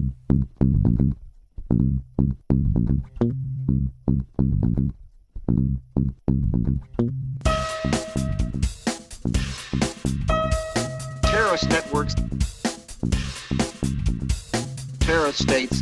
Terrorist networks, terrorist states.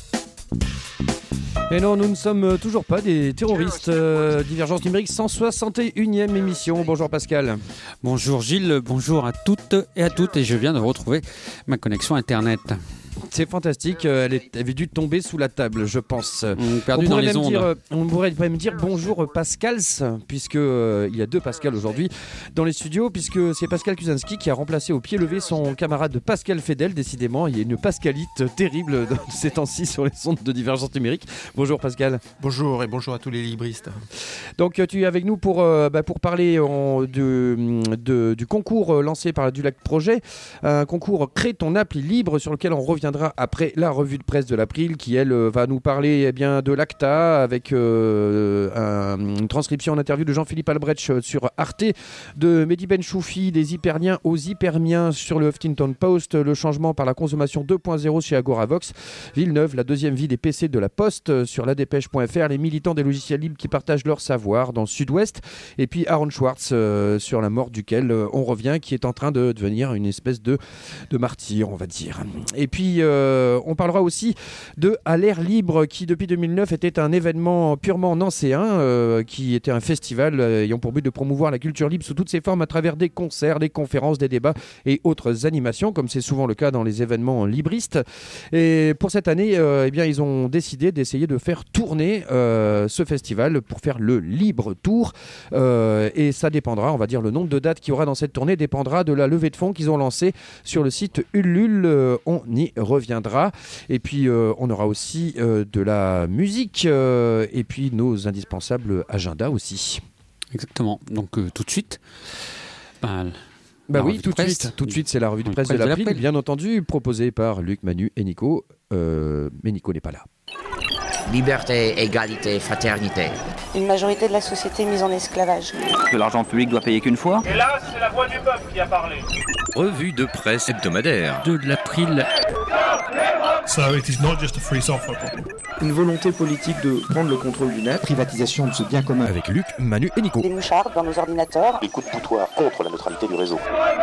Et non, nous ne sommes toujours pas des terroristes. Divergence numérique, 161e émission. Bonjour Pascal. Bonjour Gilles, bonjour à toutes et à toutes. Et je viens de retrouver ma connexion Internet. C'est fantastique, elle avait dû tomber sous la table, je pense. Perdu dans les ondes. On pourrait même dire bonjour Pascals, puisque il y a deux Pascal aujourd'hui dans les studios, puisque c'est Pascal Kuzinski qui a remplacé au pied levé son camarade Pascal Fedel. Décidément, il y a une pascalite terrible ces temps-ci sur les ondes de Divergence numérique. Bonjour Pascal. Bonjour et bonjour à tous les libristes. Donc tu es avec nous pour parler du concours lancé par du Lac Projet, un concours Crée ton appli libre sur lequel on reviendra après la revue de presse de l'April qui, elle, va nous parler de l'ACTA avec une transcription en interview de Jean-Philippe Albrecht sur Arte, de Mehdi Benchoufi, des hyperliens aux hypermiens sur le Huffington Post, le changement par la consommation 2.0 chez Agoravox, Villeneuve, la deuxième vie des PC de la Poste sur ladépêche.fr, les militants des logiciels libres qui partagent leur savoir dans Sud-Ouest, et puis Aaron Swartz sur la mort duquel on revient, qui est en train de devenir une espèce de martyr, on va dire. Et puis on parlera aussi de À l'air libre, qui depuis 2009 était un événement purement nancéen, qui était un festival ayant pour but de promouvoir la culture libre sous toutes ses formes à travers des concerts, des conférences, des débats et autres animations, comme c'est souvent le cas dans les événements libristes. Et pour cette année, ils ont décidé d'essayer de faire tourner ce festival pour faire le Libre Tour. Et ça dépendra, on va dire, le nombre de dates qu'il y aura dans cette tournée dépendra de la levée de fonds qu'ils ont lancée sur le site Ulule. On y reviendra. Et puis on aura aussi de la musique et puis nos indispensables agendas aussi. Exactement. Donc tout de suite. Tout de suite, c'est la revue de presse de l'April, bien entendu, proposée par Luc, Manu et Nico. Mais Nico n'est pas là. Liberté, égalité, fraternité. Une majorité de la société mise en esclavage. Que l'argent public doit payer qu'une fois. Et là, c'est la voix du peuple qui a parlé. Revue de presse hebdomadaire de l'April. So it is not just a free software problem. Une volonté politique de prendre le contrôle du net. Privatisation de ce bien commun. Avec Luc, Manu et Nico. Des mouchards dans nos ordinateurs. Des coups de boutoir contre la neutralité du réseau.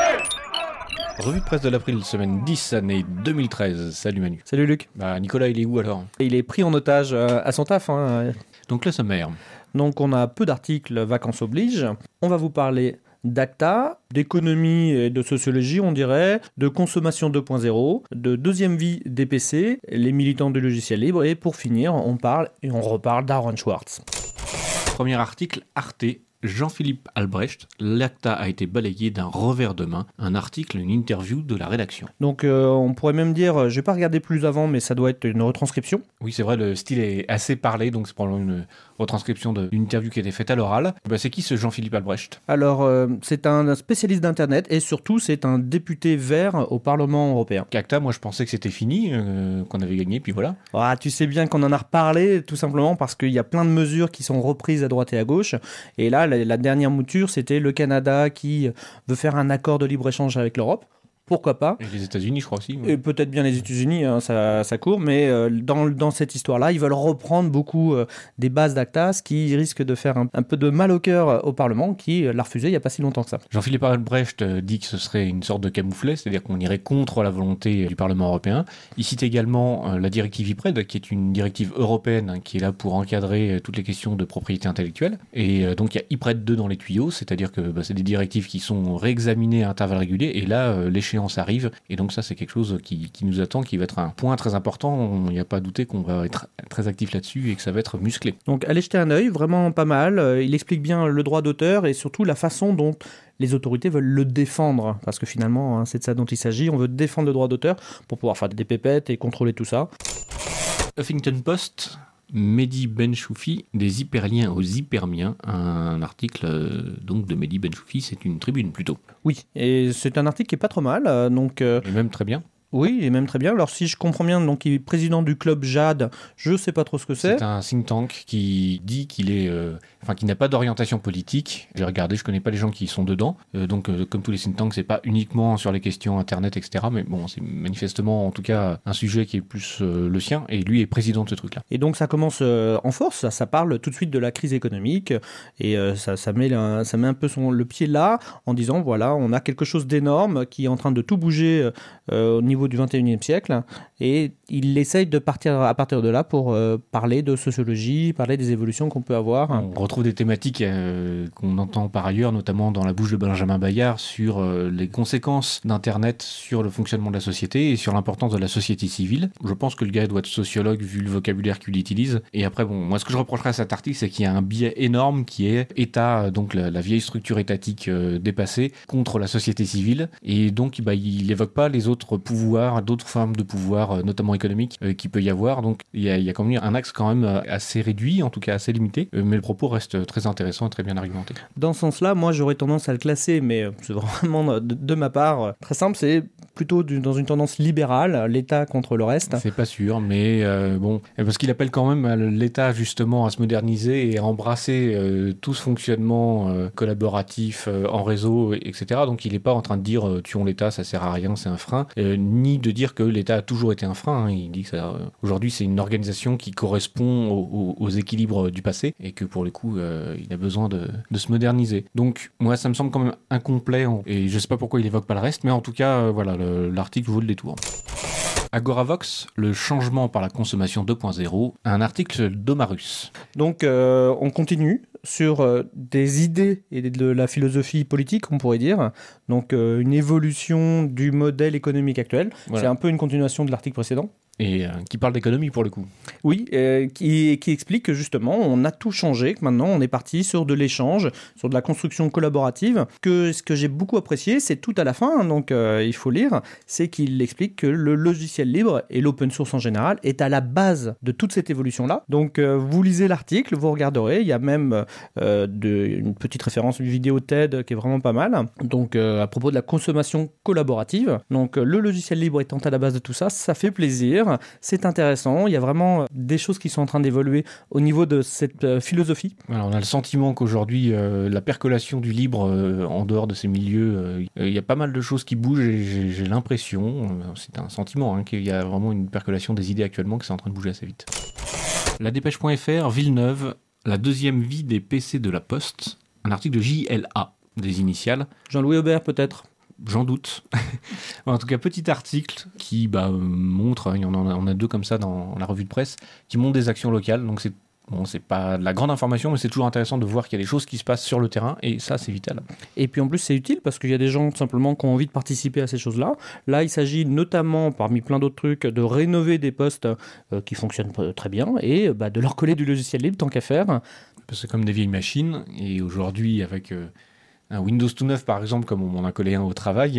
Revue de presse de l'April, semaine 10, année 2013. Salut Manu. Salut Luc. Nicolas, il est où alors ? Il est pris en otage à son taf. Donc le sommaire. Donc on a peu d'articles, vacances oblige. On va vous parler d'ACTA, d'économie et de sociologie, on dirait, de consommation 2.0, de deuxième vie des PC, les militants du logiciel libre, et pour finir, on parle et on reparle d'Aaron Swartz. Premier article, Arte. Jean-Philippe Albrecht, l'ACTA a été balayé d'un revers de main, un article, une interview de la rédaction. Donc on pourrait même dire, je n'ai pas regardé plus avant, mais ça doit être une retranscription. Oui, c'est vrai, le style est assez parlé, donc c'est probablement une retranscription d'une interview qui a été faite à l'oral. C'est qui ce Jean-Philippe Albrecht ? Alors, c'est un spécialiste d'Internet et surtout, c'est un député vert au Parlement européen. ACTA, moi je pensais que c'était fini, qu'on avait gagné, puis voilà. Tu sais bien qu'on en a reparlé, tout simplement parce qu'il y a plein de mesures qui sont reprises à droite et à gauche. Et là, la dernière mouture, c'était le Canada qui veut faire un accord de libre-échange avec l'Europe. Pourquoi pas ? Et les États-Unis, je crois aussi. Ouais. Et peut-être bien les États-Unis, ça court, mais dans cette histoire-là, ils veulent reprendre beaucoup des bases d'ACTA, ce qui risque de faire un peu de mal au cœur au Parlement, qui l'a refusé il n'y a pas si longtemps que ça. Jean-Philippe Albrecht dit que ce serait une sorte de camouflet, c'est-à-dire qu'on irait contre la volonté du Parlement européen. Il cite également la directive IPRED, qui est une directive européenne qui est là pour encadrer toutes les questions de propriété intellectuelle. Et donc il y a IPRED 2 dans les tuyaux, c'est-à-dire que c'est des directives qui sont réexaminées à intervalles réguliers, et là, l'échéance arrive, et donc ça c'est quelque chose qui nous attend, qui va être un point très important. Il n'y a pas à douter qu'on va être très actif là-dessus et que ça va être musclé. Donc allez jeter un œil, vraiment pas mal. Il explique bien le droit d'auteur et surtout la façon dont les autorités veulent le défendre, parce que finalement c'est de ça dont il s'agit. On veut défendre le droit d'auteur pour pouvoir faire des pépettes et contrôler tout ça. Huffington Post, Mehdi Benchoufi, des hyperliens aux hypermiens, un article donc de Mehdi Benchoufi, c'est une tribune plutôt. Oui, et c'est un article qui est pas trop mal, donc. Et même très bien. Oui, il est même très bien. Alors si je comprends bien, donc il est président du club JAD, je sais pas trop ce que c'est. C'est un think tank qui dit qu'il est, qu'il n'a pas d'orientation politique. J'ai regardé, je connais pas les gens qui sont dedans. Donc comme tous les think tanks, c'est pas uniquement sur les questions internet, etc. Mais bon, c'est manifestement en tout cas un sujet qui est plus le sien. Et lui est président de ce truc-là. Et donc ça commence en force. Ça parle tout de suite de la crise économique et ça met un peu le pied là en disant voilà, on a quelque chose d'énorme qui est en train de tout bouger au niveau du 21e siècle, et il essaye de partir à partir de là pour parler de sociologie, parler des évolutions qu'on peut avoir. On retrouve des thématiques qu'on entend par ailleurs, notamment dans la bouche de Benjamin Bayard, sur les conséquences d'Internet sur le fonctionnement de la société et sur l'importance de la société civile. Je pense que le gars doit être sociologue vu le vocabulaire qu'il utilise. Et après, bon, moi ce que je reprocherais à cet article, c'est qu'il y a un biais énorme qui est État, donc la vieille structure étatique dépassée, contre la société civile. Et donc il évoque pas les autres pouvoirs, d'autres formes de pouvoir, notamment économiques, qu'il peut y avoir. Donc il y a quand même un axe quand même assez réduit, en tout cas assez limité, mais le propos reste très intéressant et très bien argumenté. Dans ce sens-là, moi j'aurais tendance à le classer, mais c'est vraiment de ma part très simple, c'est plutôt dans une tendance libérale, l'État contre le reste. C'est pas sûr, mais bon, parce qu'il appelle quand même l'État justement à se moderniser et à embrasser tout ce fonctionnement collaboratif en réseau, etc. Donc il n'est pas en train de dire tuons l'État, ça sert à rien, c'est un frein, ni de dire que l'État a toujours été un frein. Il dit que aujourd'hui c'est une organisation qui correspond aux équilibres du passé et que pour le coup il a besoin de se moderniser. Donc moi ça me semble quand même incomplet et je sais pas pourquoi il évoque pas le reste, mais en tout cas voilà, l'article vaut le détour. Agoravox, le changement par la consommation 2.0, un article d'Omarus. Donc on continue sur des idées et de la philosophie politique, on pourrait dire. Donc une évolution du modèle économique actuel. Voilà. C'est un peu une continuation de l'article précédent. Et qui parle d'économie pour le coup. Oui, qui explique que justement on a tout changé, que maintenant on est parti sur de l'échange, sur de la construction collaborative. Ce que j'ai beaucoup apprécié, c'est tout à la fin, donc il faut lire, c'est qu'il explique que le logiciel libre et l'open source en général est à la base de toute cette évolution-là. Donc vous lisez l'article, vous regarderez, il y a même une petite référence, une vidéo TED qui est vraiment pas mal, donc à propos de la consommation collaborative. Donc le logiciel libre étant à la base de tout ça, ça fait plaisir. C'est intéressant, il y a vraiment des choses qui sont en train d'évoluer au niveau de cette philosophie. Alors, on a le sentiment qu'aujourd'hui, la percolation du libre en dehors de ces milieux, il y a pas mal de choses qui bougent et j'ai l'impression, c'est un sentiment, qu'il y a vraiment une percolation des idées actuellement qui sont en train de bouger assez vite. La Dépêche.fr, Villeneuve, la deuxième vie des PC de la Poste, un article de JLA, des initiales. Jean-Louis Aubert peut-être. J'en doute. En tout cas, petit article qui montre, on a deux comme ça dans la revue de presse, qui montrent des actions locales. Donc c'est pas de la grande information, mais c'est toujours intéressant de voir qu'il y a des choses qui se passent sur le terrain, et ça, c'est vital. Et puis en plus, c'est utile parce qu'il y a des gens tout simplement qui ont envie de participer à ces choses-là. Là, il s'agit notamment, parmi plein d'autres trucs, de rénover des postes qui fonctionnent très bien et de leur coller du logiciel libre tant qu'à faire. C'est comme des vieilles machines, et aujourd'hui, avec un Windows tout neuf, par exemple, comme on en a collé un au travail,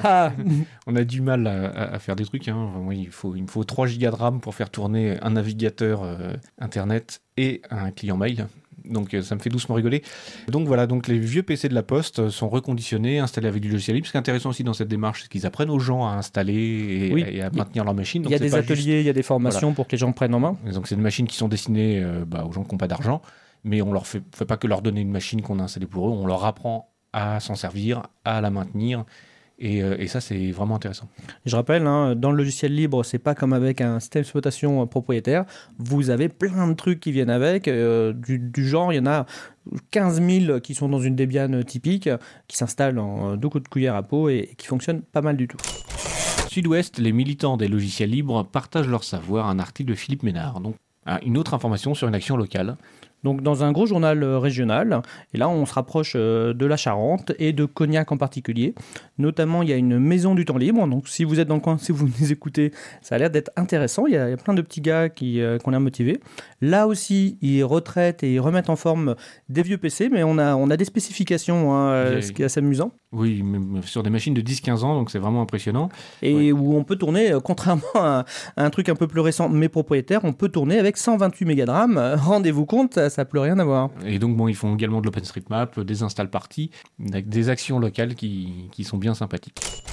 on a du mal à faire des trucs. Moi, il me faut 3 gigas de RAM pour faire tourner un navigateur Internet et un client mail. Donc ça me fait doucement rigoler. Donc voilà, donc les vieux PC de la Poste sont reconditionnés, installés avec du logiciel libre. Ce qui est intéressant aussi dans cette démarche, c'est qu'ils apprennent aux gens à installer et à maintenir leur machine. Donc il y a des ateliers, il y a des formations pour que les gens prennent en main. Et donc c'est des machines qui sont destinées aux gens qui n'ont pas d'argent, mais on leur fait pas que leur donner une machine qu'on a installée pour eux, on leur apprend à s'en servir, à la maintenir, et ça c'est vraiment intéressant. Je rappelle, dans le logiciel libre, c'est pas comme avec un système d'exploitation propriétaire, vous avez plein de trucs qui viennent avec, du genre, il y en a 15 000 qui sont dans une Debian typique, qui s'installent en 2 coups de cuillère à peau et qui fonctionnent pas mal du tout. Sud-Ouest, les militants des logiciels libres partagent leur savoir, un article de Philippe Ménard. Donc, une autre information sur une action locale. Donc dans un gros journal régional, et là on se rapproche de la Charente et de Cognac en particulier. Notamment il y a une maison du temps libre, donc si vous êtes dans le coin, si vous nous écoutez, ça a l'air d'être intéressant, il y a plein de petits gars qui ont l'air motivés. Là aussi ils retraitent et ils remettent en forme des vieux PC, mais on a des spécifications, ce qui est assez amusant. Oui, mais sur des machines de 10-15 ans, donc c'est vraiment impressionnant. Et où on peut tourner, contrairement à un truc un peu plus récent, mais propriétaire, on peut tourner avec 128 mégas de RAM, rendez-vous compte, ça n'a plus rien à voir. Et donc ils font également de l'OpenStreetMap, des install parties, avec des actions locales qui sont bien sympathiques.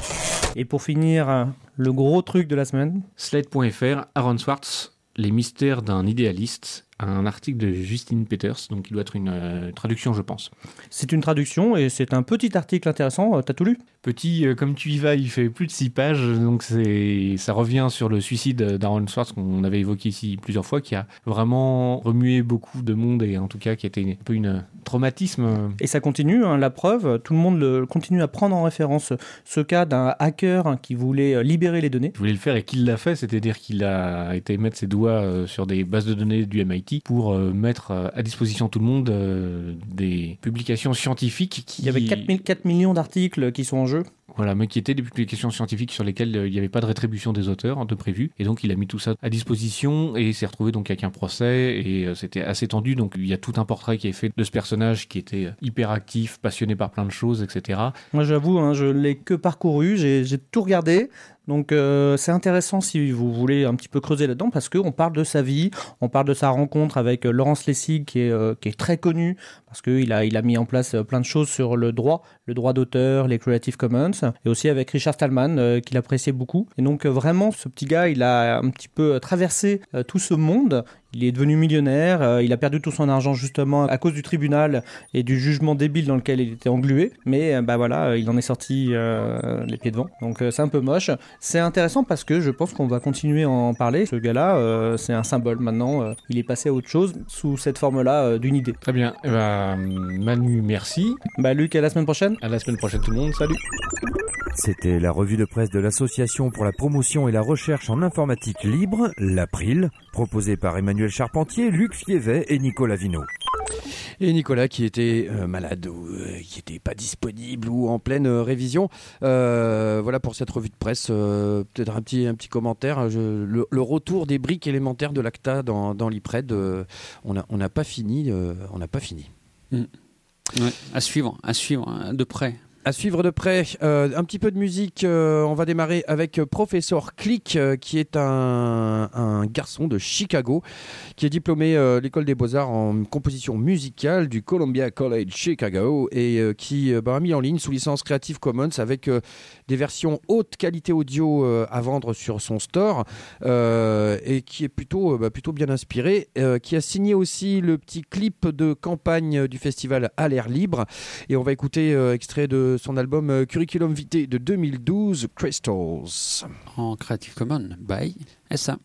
Et pour finir, le gros truc de la semaine. Slate.fr, Aaron Swartz, les mystères d'un idéaliste, un article de Justine Peters, donc il doit être une traduction, je pense. C'est une traduction et c'est un petit article intéressant. T'as tout lu ? Petit, comme tu y vas, il fait plus de 6 pages, donc ça revient sur le suicide d'Aaron Swartz qu'on avait évoqué ici plusieurs fois, qui a vraiment remué beaucoup de monde et en tout cas qui a été un peu un traumatisme. Et ça continue, hein, la preuve, tout le monde continue à prendre en référence ce cas d'un hacker qui voulait libérer les données. Il voulait le faire et qu'il l'a fait, c'est-à-dire qu'il a été mettre ses doigts sur des bases de données du MIT pour mettre à disposition tout le monde des publications scientifiques. Il y avait 4 millions d'articles qui sont en jeu. Voilà, mais qui étaient des publications scientifiques sur lesquelles il n'y avait pas de rétribution des auteurs de prévu. Et donc, il a mis tout ça à disposition et s'est retrouvé donc avec un procès et c'était assez tendu. Donc, il y a tout un portrait qui est fait de ce personnage qui était hyper actif, passionné par plein de choses, etc. Moi, j'avoue, hein, je l'ai que parcouru, j'ai tout regardé. Donc c'est intéressant si vous voulez un petit peu creuser là-dedans parce qu'on parle de sa vie, on parle de sa rencontre avec Laurence Lessig qui est très connu parce qu'il a mis en place plein de choses sur le droit d'auteur, les Creative Commons et aussi avec Richard Stallman qu'il appréciait beaucoup. Et donc vraiment ce petit gars il a un petit peu traversé tout ce monde. Il est devenu millionnaire, il a perdu tout son argent justement à cause du tribunal et du jugement débile dans lequel il était englué. Mais voilà, il en est sorti les pieds devant. Donc c'est un peu moche. C'est intéressant parce que je pense qu'on va continuer à en parler. Ce gars-là, c'est un symbole maintenant. Il est passé à autre chose sous cette forme-là d'une idée. Très bien. Manu, merci. Luc, à la semaine prochaine. À la semaine prochaine tout le monde. Salut. C'était la revue de presse de l'Association pour la promotion et la recherche en informatique libre, l'April, proposée par Emmanuel Charpentier, Luc Fievet et Nicolas Vino. Et Nicolas qui était malade ou qui n'était pas disponible ou en pleine révision. Voilà pour cette revue de presse. Peut-être un petit commentaire. Le retour des briques élémentaires de l'ACTA dans l'IPRED, on n'a pas fini. Ouais, à suivre de près. À suivre de près, un petit peu de musique, on va démarrer avec Professor Click, qui est un garçon de Chicago, qui est diplômé l'école des beaux-arts en composition musicale du Columbia College Chicago et qui a mis en ligne sous licence Creative Commons avec des versions haute qualité audio à vendre sur son store et qui est plutôt bien inspiré, qui a signé aussi le petit clip de campagne du festival à l'air libre et on va écouter extrait de son album Curriculum Vitae de 2012, Crystals. En Creative Commons, by SA.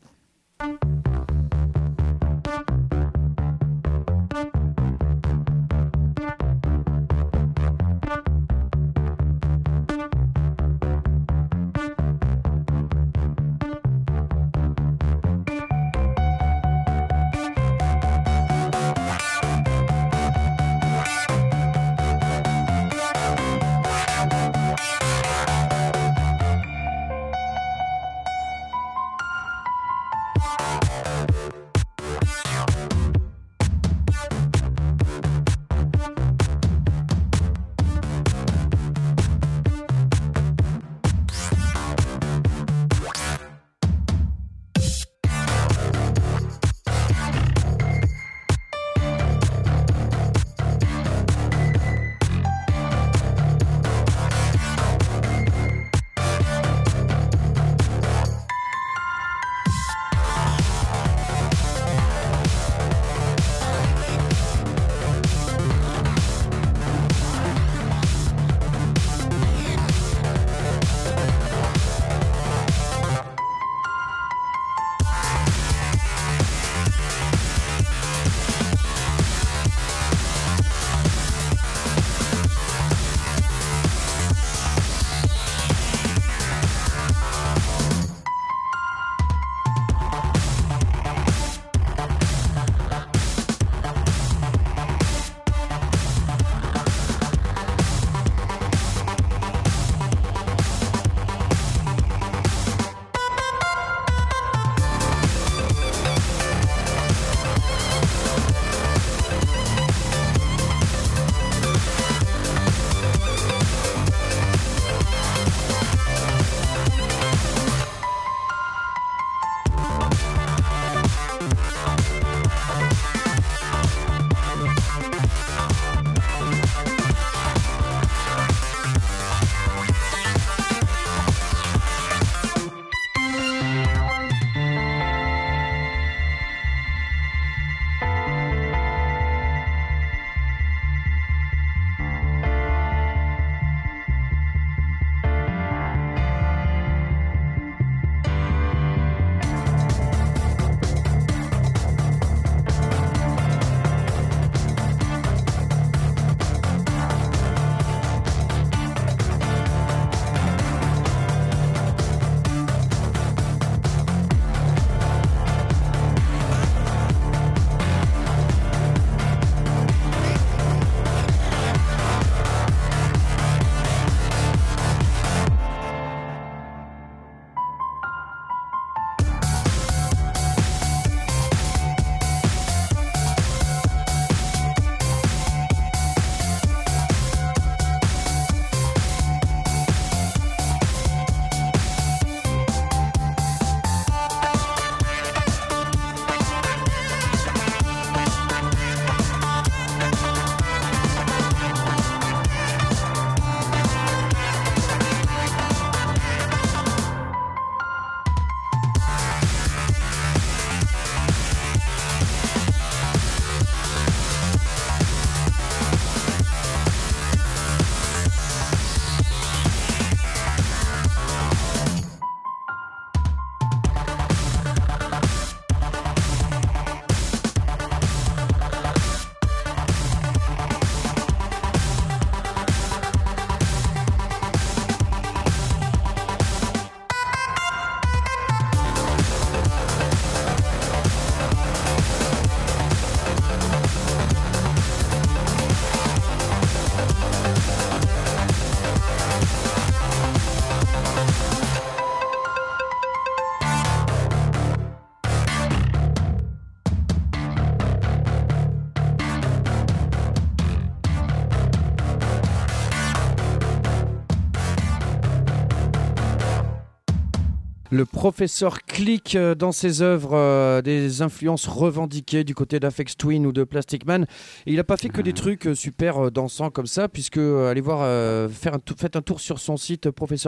Le professeur Click dans ses œuvres, des influences revendiquées du côté d'Aphex Twin ou de Plastic Man. Et il n'a pas fait que des trucs super dansants comme ça, puisque allez voir, faites un tour sur son site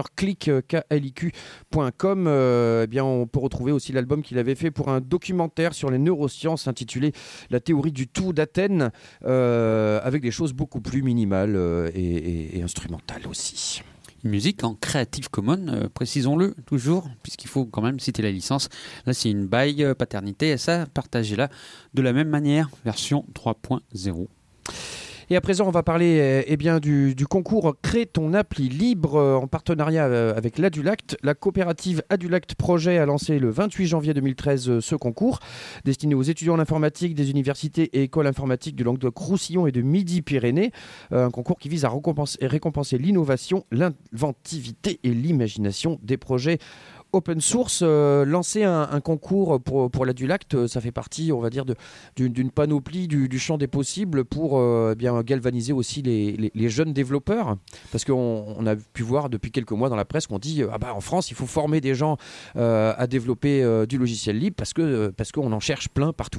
professeurclick.com. Eh bien, on peut retrouver aussi l'album qu'il avait fait pour un documentaire sur les neurosciences intitulé La théorie du tout d'Athènes, avec des choses beaucoup plus minimales et instrumentales aussi. Musique en Creative Commons, précisons-le toujours, puisqu'il faut quand même citer la licence. Là, c'est une by paternité, et ça, partagez-la de la même manière, version 3.0. Et à présent, on va parler du concours Crée ton appli libre en partenariat avec l'Adulact. La coopérative Adulact Projet a lancé le 28 janvier 2013 ce concours destiné aux étudiants en informatique des universités et écoles informatiques du Languedoc-Roussillon et de Midi-Pyrénées. Un concours qui vise à récompenser l'innovation, l'inventivité et l'imagination des projets open source. Lancer un concours pour l'Adulact, ça fait partie, on va dire, d'une panoplie du champ des possibles pour galvaniser aussi les jeunes développeurs, parce qu'on a pu voir depuis quelques mois dans la presse qu'on dit en France il faut former des gens à développer du logiciel libre parce qu'on en cherche plein partout.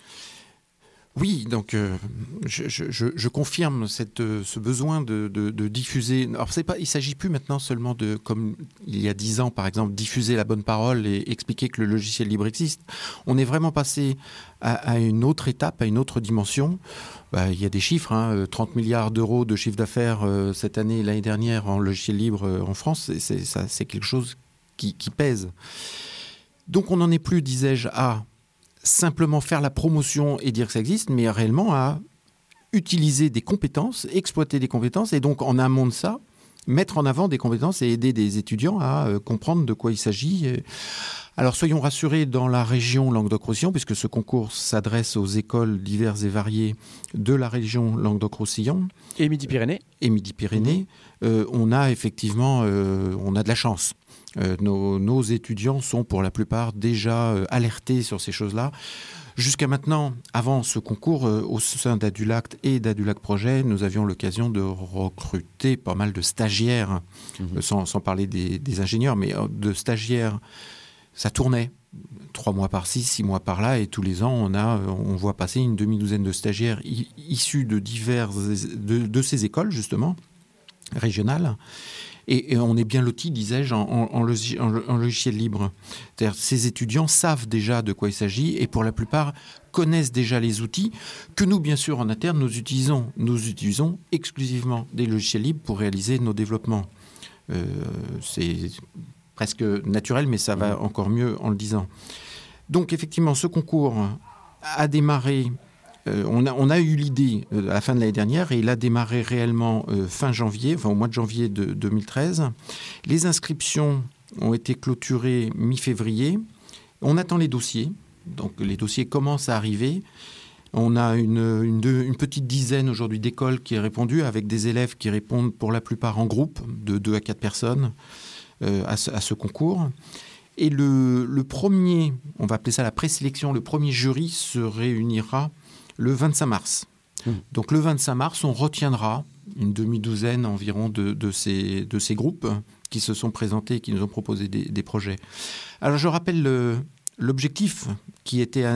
Oui, donc je confirme ce besoin de diffuser. Alors il ne s'agit plus maintenant seulement de, comme il y a 10 ans par exemple, diffuser la bonne parole et expliquer que le logiciel libre existe. On est vraiment passé à une autre étape, à une autre dimension. Il y a des chiffres, 30 milliards d'euros de chiffre d'affaires cette année, l'année dernière en logiciel libre en France, c'est quelque chose qui pèse. Donc on n'en est plus, disais-je, à simplement faire la promotion et dire que ça existe, mais réellement à utiliser des compétences, exploiter des compétences, et donc en amont de ça, mettre en avant des compétences et aider des étudiants à comprendre de quoi il s'agit. Alors soyons rassurés dans la région Languedoc-Roussillon, puisque ce concours s'adresse aux écoles diverses et variées de la région Languedoc-Roussillon. Et Midi-Pyrénées. On a effectivement on a de la chance. Nos étudiants sont pour la plupart déjà alertés sur ces choses-là. Jusqu'à maintenant, avant ce concours, au sein d'Adulact et d'Adulact Projet, nous avions l'occasion de recruter pas mal de stagiaires, sans parler des ingénieurs, mais de stagiaires. Ça tournait 3 mois par-ci, 6 mois par-là, et tous les ans, on voit passer une demi-douzaine de stagiaires issus de ces écoles, justement, régionales. Et on est bien lotis, disais-je, en logiciel libre. C'est-à-dire ces étudiants savent déjà de quoi il s'agit et pour la plupart connaissent déjà les outils que nous, bien sûr, en interne, nous utilisons. Nous utilisons exclusivement des logiciels libres pour réaliser nos développements. C'est presque naturel, mais ça va encore mieux en le disant. Donc, effectivement, ce concours a démarré... On a eu l'idée à la fin de l'année dernière et il a démarré réellement fin janvier, au mois de janvier de 2013. Les inscriptions ont été clôturées mi-février. On attend les dossiers. Donc les dossiers commencent à arriver. On a une petite dizaine aujourd'hui d'écoles qui ont répondu, avec des élèves qui répondent pour la plupart en groupe, de 2 à 4 personnes à ce concours. Et le premier, on va appeler ça la présélection, le premier jury se réunira le 25 mars. Donc le 25 mars, on retiendra une demi-douzaine environ de ces groupes qui se sont présentés, qui nous ont proposé des projets. Alors je rappelle l'objectif qui était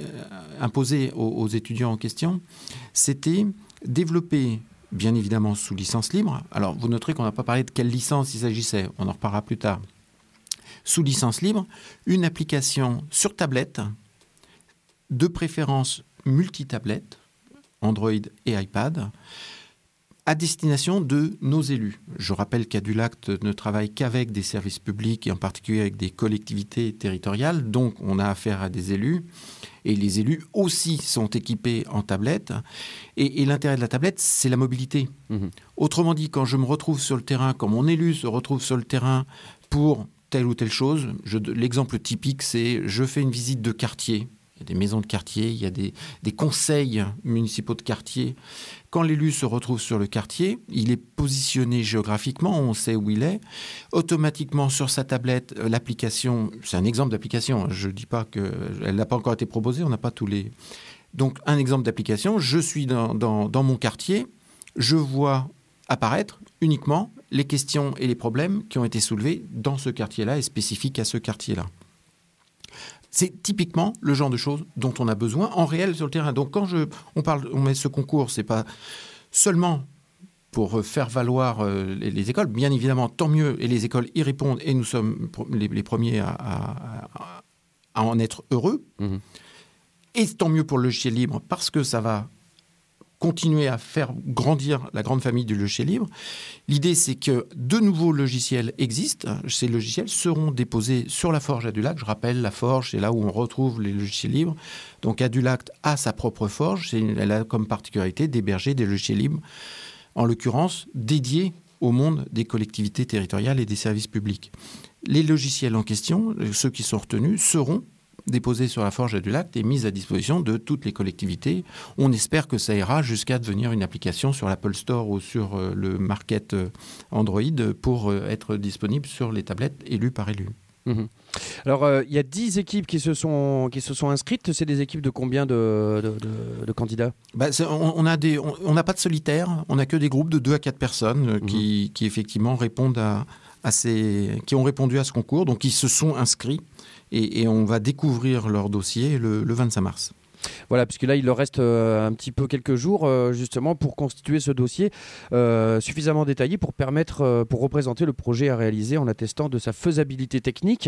imposé aux étudiants en question, c'était développer, bien évidemment sous licence libre. Alors vous noterez qu'on n'a pas parlé de quelle licence il s'agissait, on en reparlera plus tard. Sous licence libre, une application sur tablette, de préférence multi-tablettes, Android et iPad, à destination de nos élus. Je rappelle qu'Adulact ne travaille qu'avec des services publics et en particulier avec des collectivités territoriales, donc on a affaire à des élus et les élus aussi sont équipés en tablette et l'intérêt de la tablette, c'est la mobilité. Autrement dit, quand je me retrouve sur le terrain, quand mon élu se retrouve sur le terrain pour telle ou telle chose, l'exemple typique c'est je fais une visite de quartier. Il y a des maisons de quartier, il y a des conseils municipaux de quartier. Quand l'élu se retrouve sur le quartier, il est positionné géographiquement, on sait où il est. Automatiquement, sur sa tablette, l'application, c'est un exemple d'application, je ne dis pas qu'elle n'a pas encore été proposée, on n'a pas tous les... Donc, un exemple d'application, je suis dans mon quartier, je vois apparaître uniquement les questions et les problèmes qui ont été soulevés dans ce quartier-là et spécifiques à ce quartier-là. C'est typiquement le genre de choses dont on a besoin en réel sur le terrain. Donc quand on met ce concours, c'est pas seulement pour faire valoir les écoles, bien évidemment, tant mieux, et les écoles y répondent, et nous sommes les premiers à en être heureux. Mmh. Et tant mieux pour le logiciel libre, parce que ça va continuer à faire grandir la grande famille du logiciel libre. L'idée, c'est que de nouveaux logiciels existent. Ces logiciels seront déposés sur la Forge Adulac. Je rappelle, la Forge, c'est là où on retrouve les logiciels libres. Donc Adulac a sa propre Forge. Elle a comme particularité d'héberger des logiciels libres, en l'occurrence dédiés au monde des collectivités territoriales et des services publics. Les logiciels en question, ceux qui sont retenus, seront déposés sur la Forge Adulac et mis à disposition de toutes les collectivités. On espère que ça ira jusqu'à devenir une application sur l'Apple Store ou sur le Market Android pour être disponible sur les tablettes élues par élus. Mmh. Alors, il y a 10 équipes qui se sont inscrites. C'est des équipes de combien de candidats ? On n'a pas de solitaire. On n'a que des groupes de 2 à 4 personnes qui effectivement répondent qui ont répondu à ce concours. Donc, ils se sont inscrits. Et on va découvrir leur dossier le 25 mars. Voilà, puisque là, il leur reste un petit peu quelques jours, justement, pour constituer ce dossier suffisamment détaillé pour représenter le projet à réaliser en attestant de sa faisabilité technique,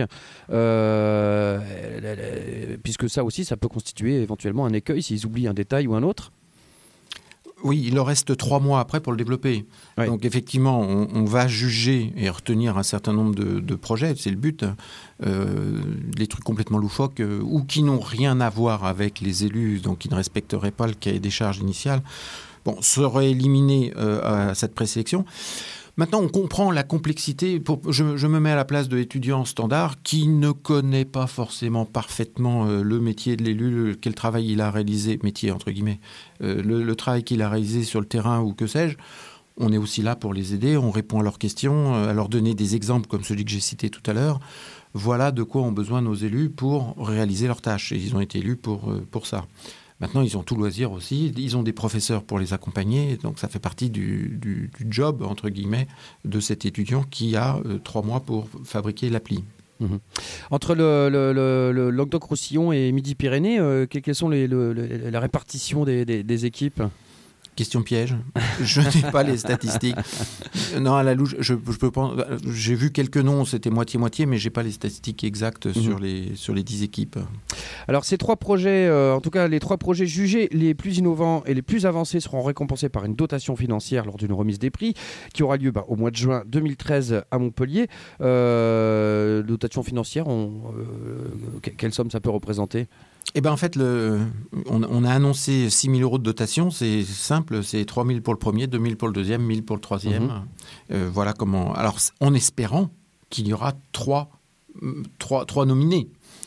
puisque ça aussi, ça peut constituer éventuellement un écueil s'ils oublient un détail ou un autre. Oui, il leur reste 3 mois après pour le développer. Oui. Donc effectivement, on va juger et retenir un certain nombre de projets, c'est le but. Les trucs complètement loufoques ou qui n'ont rien à voir avec les élus, donc qui ne respecteraient pas le cahier des charges initial, seraient éliminés à cette présélection. Maintenant, on comprend la complexité. Je me mets à la place de l'étudiant standard qui ne connaît pas forcément parfaitement le métier de l'élu, quel travail il a réalisé, métier entre guillemets, le travail qu'il a réalisé sur le terrain ou que sais-je. On est aussi là pour les aider, on répond à leurs questions, à leur donner des exemples comme celui que j'ai cité tout à l'heure. Voilà de quoi ont besoin nos élus pour réaliser leurs tâches. Et ils ont été élus pour ça. Maintenant, ils ont tout loisir aussi. Ils ont des professeurs pour les accompagner. Donc, ça fait partie du job, entre guillemets, de cet étudiant qui a 3 mois pour fabriquer l'appli. Mmh. Entre le Languedoc-Roussillon et Midi-Pyrénées, quelles sont la répartition des équipes ? Question piège. Je n'ai pas les statistiques. Non, à la louche, je peux pas. J'ai vu quelques noms, c'était moitié-moitié, mais j'ai pas les statistiques exactes sur les 10 équipes. Alors, ces 3 projets, en tout cas, les 3 projets jugés les plus innovants et les plus avancés seront récompensés par une dotation financière lors d'une remise des prix qui aura lieu au mois de juin 2013 à Montpellier. Dotation financière, quelle somme ça peut représenter ? En fait, on a annoncé 6 000 euros de dotation. C'est simple, c'est 3 000 pour le premier, 2 000 pour le deuxième, 1 000 pour le troisième. Voilà comment. Alors, en espérant qu'il y aura 3 nominés.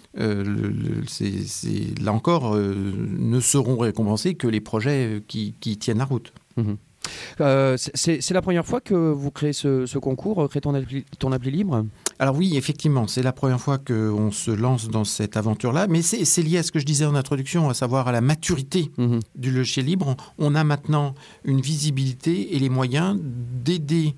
Là encore, ne seront récompensés que les projets qui tiennent la route. C'est la première fois que vous créez ce concours, Crée ton appli libre ? Alors oui, effectivement, c'est la première fois qu'on se lance dans cette aventure-là, mais c'est lié à ce que je disais en introduction, à savoir à la maturité du logiciel libre. On a maintenant une visibilité et les moyens d'aider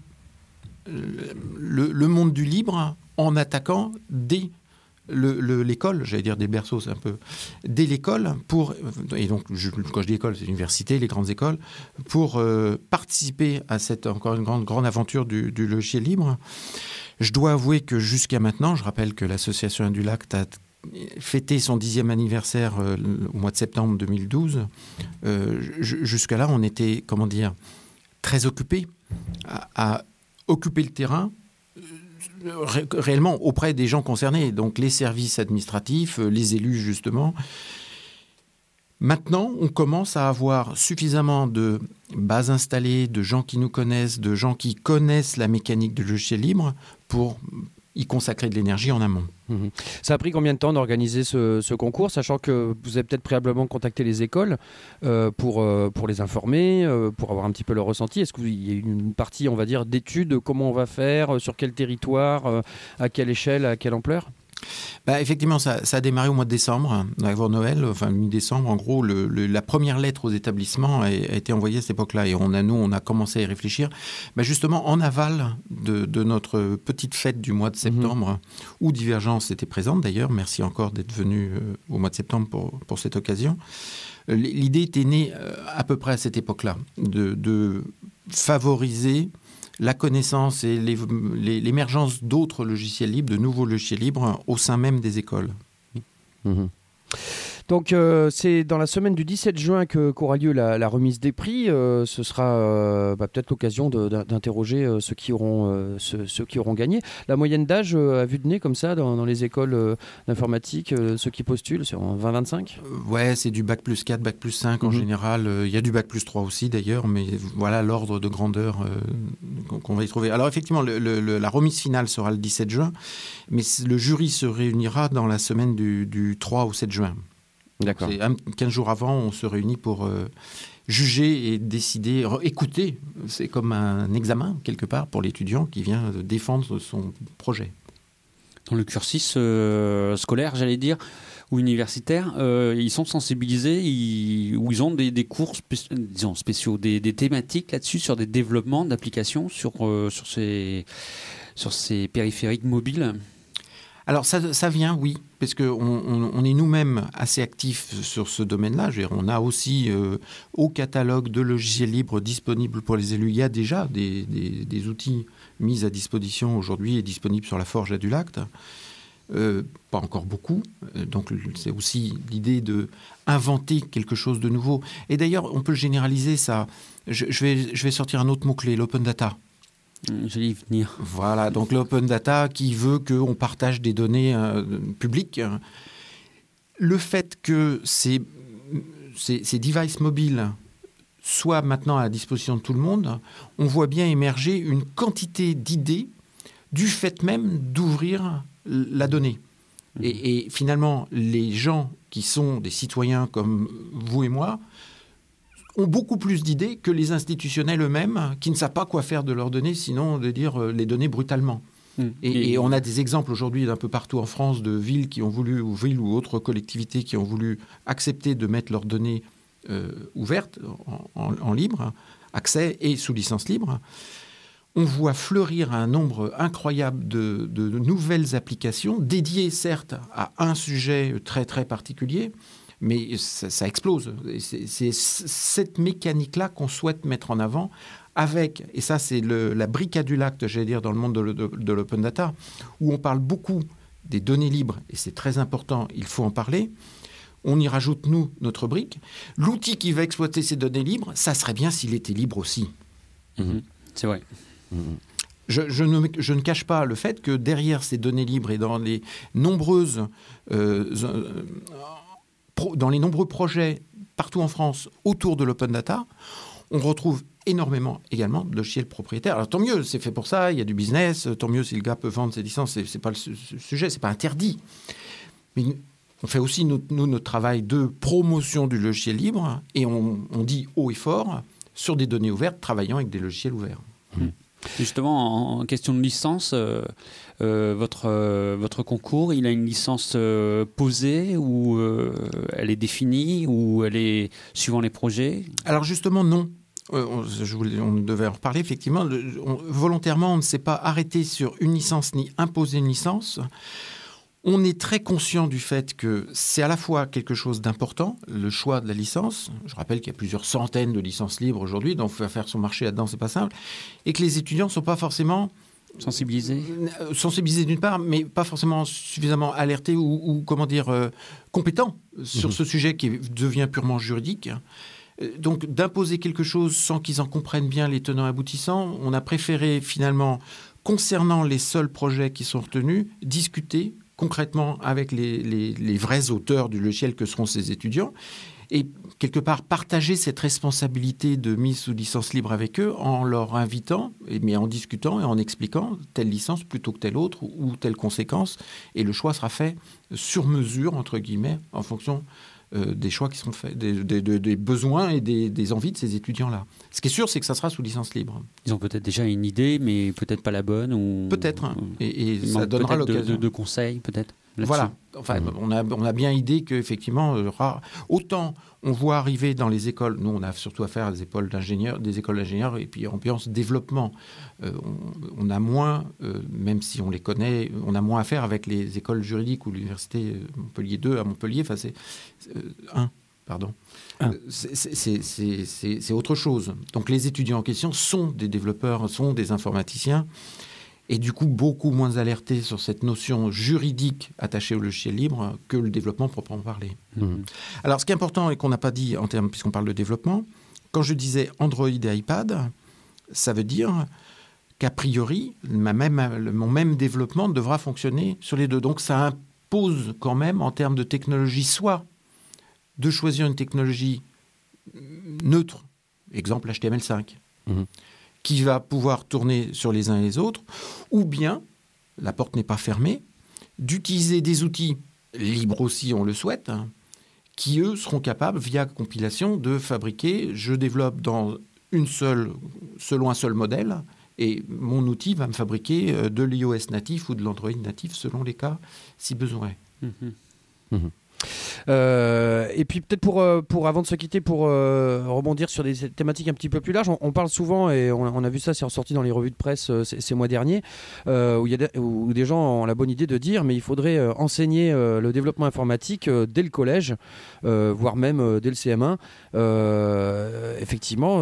le monde du libre en attaquant dès l'école, j'allais dire des berceaux, c'est un peu dès l'école, et donc quand je dis école, c'est l'université, les grandes écoles, pour participer à cette encore une grande aventure du logiciel libre. Je dois avouer que jusqu'à maintenant, je rappelle que l'association Adulac a fêté son 10e anniversaire au mois de septembre 2012. Jusqu'à là, on était, très occupés à occuper le terrain réellement auprès des gens concernés, donc les services administratifs, les élus justement. Maintenant, on commence à avoir suffisamment de bases installées, de gens qui nous connaissent, de gens qui connaissent la mécanique du logiciel libre pour y consacrer de l'énergie en amont. Ça a pris combien de temps d'organiser ce concours, sachant que vous avez peut-être préalablement contacté les écoles pour les informer, pour avoir un petit peu leur ressenti. Est-ce qu'il y a une partie, on va dire, d'études, comment on va faire, sur quel territoire, à quelle échelle, à quelle ampleur ? Effectivement, ça a démarré au mois de décembre, avant Noël, enfin mi-décembre. En gros, la première lettre aux établissements a été envoyée à cette époque-là. Et on a commencé à y réfléchir. Justement, en aval de notre petite fête du mois de septembre, où Divergence était présente d'ailleurs. Merci encore d'être venu au mois de septembre pour cette occasion. L'idée était née à peu près à cette époque-là, de favoriser la connaissance et l'émergence d'autres logiciels libres, de nouveaux logiciels libres au sein même des écoles. Donc c'est dans la semaine du 17 juin qu'aura lieu la remise des prix. Ce sera peut-être l'occasion d'interroger ceux qui auront gagné. La moyenne d'âge à vue de nez comme ça dans les écoles d'informatique, ceux qui postulent, c'est en 20-25 ? Ouais, c'est du bac plus 4, bac plus 5 en général. Il y a du bac plus 3 aussi d'ailleurs, mais voilà l'ordre de grandeur qu'on va y trouver. Alors effectivement, la remise finale sera le 17 juin, mais le jury se réunira dans la semaine du 3 au 7 juin. D'accord. 15 jours avant, on se réunit pour juger et décider, écouter. C'est comme un examen, quelque part, pour l'étudiant qui vient défendre son projet. Dans le cursus scolaire, j'allais dire, ou universitaire, ils sont sensibilisés, ou ils ont des cours spéciaux, des thématiques là-dessus, sur des développements d'applications sur ces périphériques mobiles. Alors ça vient, oui, parce qu'on est nous-mêmes assez actifs sur ce domaine-là. On a aussi au catalogue de logiciels libres disponibles pour les élus, il y a déjà des outils mis à disposition aujourd'hui et disponibles sur la Forge à Dulac. Pas encore beaucoup, donc c'est aussi l'idée d'inventer quelque chose de nouveau. Et d'ailleurs, on peut généraliser ça. Je vais sortir un autre mot-clé, l'open data. J'allais y venir. Voilà, donc l'open data qui veut qu'on partage des données publiques. Le fait que ces devices mobiles soient maintenant à la disposition de tout le monde, on voit bien émerger une quantité d'idées du fait même d'ouvrir la donnée. Et finalement, les gens qui sont des citoyens comme vous et moi ont beaucoup plus d'idées que les institutionnels eux-mêmes qui ne savent pas quoi faire de leurs données, sinon de dire les donner brutalement. Et on a des exemples aujourd'hui d'un peu partout en France de villes qui ont voulu, ou villes ou autres collectivités qui ont voulu accepter de mettre leurs données ouvertes, en libre, accès et sous licence libre. On voit fleurir un nombre incroyable de nouvelles applications dédiées certes à un sujet très très particulier, mais ça explose. C'est cette mécanique-là qu'on souhaite mettre en avant avec, et ça c'est la brique à Dulac, j'allais dire, dans le monde de l'open data, où on parle beaucoup des données libres, et c'est très important, il faut en parler. On y rajoute, nous, notre brique. L'outil qui va exploiter ces données libres, ça serait bien s'il était libre aussi. C'est vrai. Je ne cache pas le fait que derrière ces données libres et dans les nombreux projets partout en France autour de l'open data, on retrouve énormément également de logiciels propriétaires. Alors tant mieux, c'est fait pour ça, il y a du business, tant mieux si le gars peut vendre ses licences, c'est pas le sujet, c'est pas interdit. Mais on fait aussi notre travail de promotion du logiciel libre et on dit haut et fort sur des données ouvertes, travaillant avec des logiciels ouverts. Justement, en question de licence, votre concours, il a une licence posée ou elle est définie ou elle est suivant les projets ? Alors justement, non. On devait en reparler, effectivement. Volontairement, on ne s'est pas arrêté sur une licence ni imposé une licence. On est très conscient du fait que c'est à la fois quelque chose d'important, le choix de la licence. Je rappelle qu'il y a plusieurs centaines de licences libres aujourd'hui, donc faire son marché là-dedans, c'est pas simple. Et que les étudiants ne sont pas forcément sensibilisés d'une part, mais pas forcément suffisamment alertés ou compétents sur ce sujet qui devient purement juridique. Donc d'imposer quelque chose sans qu'ils en comprennent bien les tenants aboutissants, on a préféré finalement, concernant les seuls projets qui sont retenus, discuter concrètement avec les vrais auteurs du logiciel que seront ces étudiants et quelque part partager cette responsabilité de mise sous licence libre avec eux en leur invitant, mais en discutant et en expliquant telle licence plutôt que telle autre ou telle conséquence, et le choix sera fait sur mesure, entre guillemets, en fonction des choix qui seront faits, des besoins et des envies de ces étudiants-là. Ce qui est sûr, c'est que ça sera sous licence libre. Ils ont peut-être déjà une idée, mais peut-être pas la bonne. Ou peut-être, et ça donnera l'occasion. De conseils, peut-être. Voilà. Enfin, on a bien idée qu'effectivement, autant on voit arriver dans les écoles, nous on a surtout affaire à des écoles d'ingénieurs, et puis en ambiance développement. On a moins, même si on les connaît, on a moins affaire avec les écoles juridiques ou l'université Montpellier 2 à Montpellier, enfin c'est 1, pardon. C'est autre chose. Donc les étudiants en question sont des développeurs, sont des informaticiens, et du coup beaucoup moins alertés sur cette notion juridique attachée au logiciel libre que le développement proprement parlé. Alors ce qui est important et qu'on n'a pas dit en termes, puisqu'on parle de développement, quand je disais Android et iPad, ça veut dire qu'a priori, mon même développement devra fonctionner sur les deux. Donc ça impose quand même, en termes de technologie, soit de choisir une technologie neutre, exemple HTML5, qui va pouvoir tourner sur les uns et les autres, ou bien, la porte n'est pas fermée, d'utiliser des outils libres aussi, on le souhaite, qui, eux, seront capables, via compilation, de fabriquer, je développe selon un seul modèle, et mon outil va me fabriquer de l'iOS natif ou de l'Android natif, selon les cas, si besoin est. Et puis peut-être pour avant de se quitter, pour rebondir sur des thématiques un petit peu plus larges, on parle souvent, et on a vu ça, c'est ressorti dans les revues de presse ces mois derniers, où des gens ont la bonne idée de dire mais il faudrait enseigner le développement informatique dès le collège, voire même dès le CM1. Effectivement,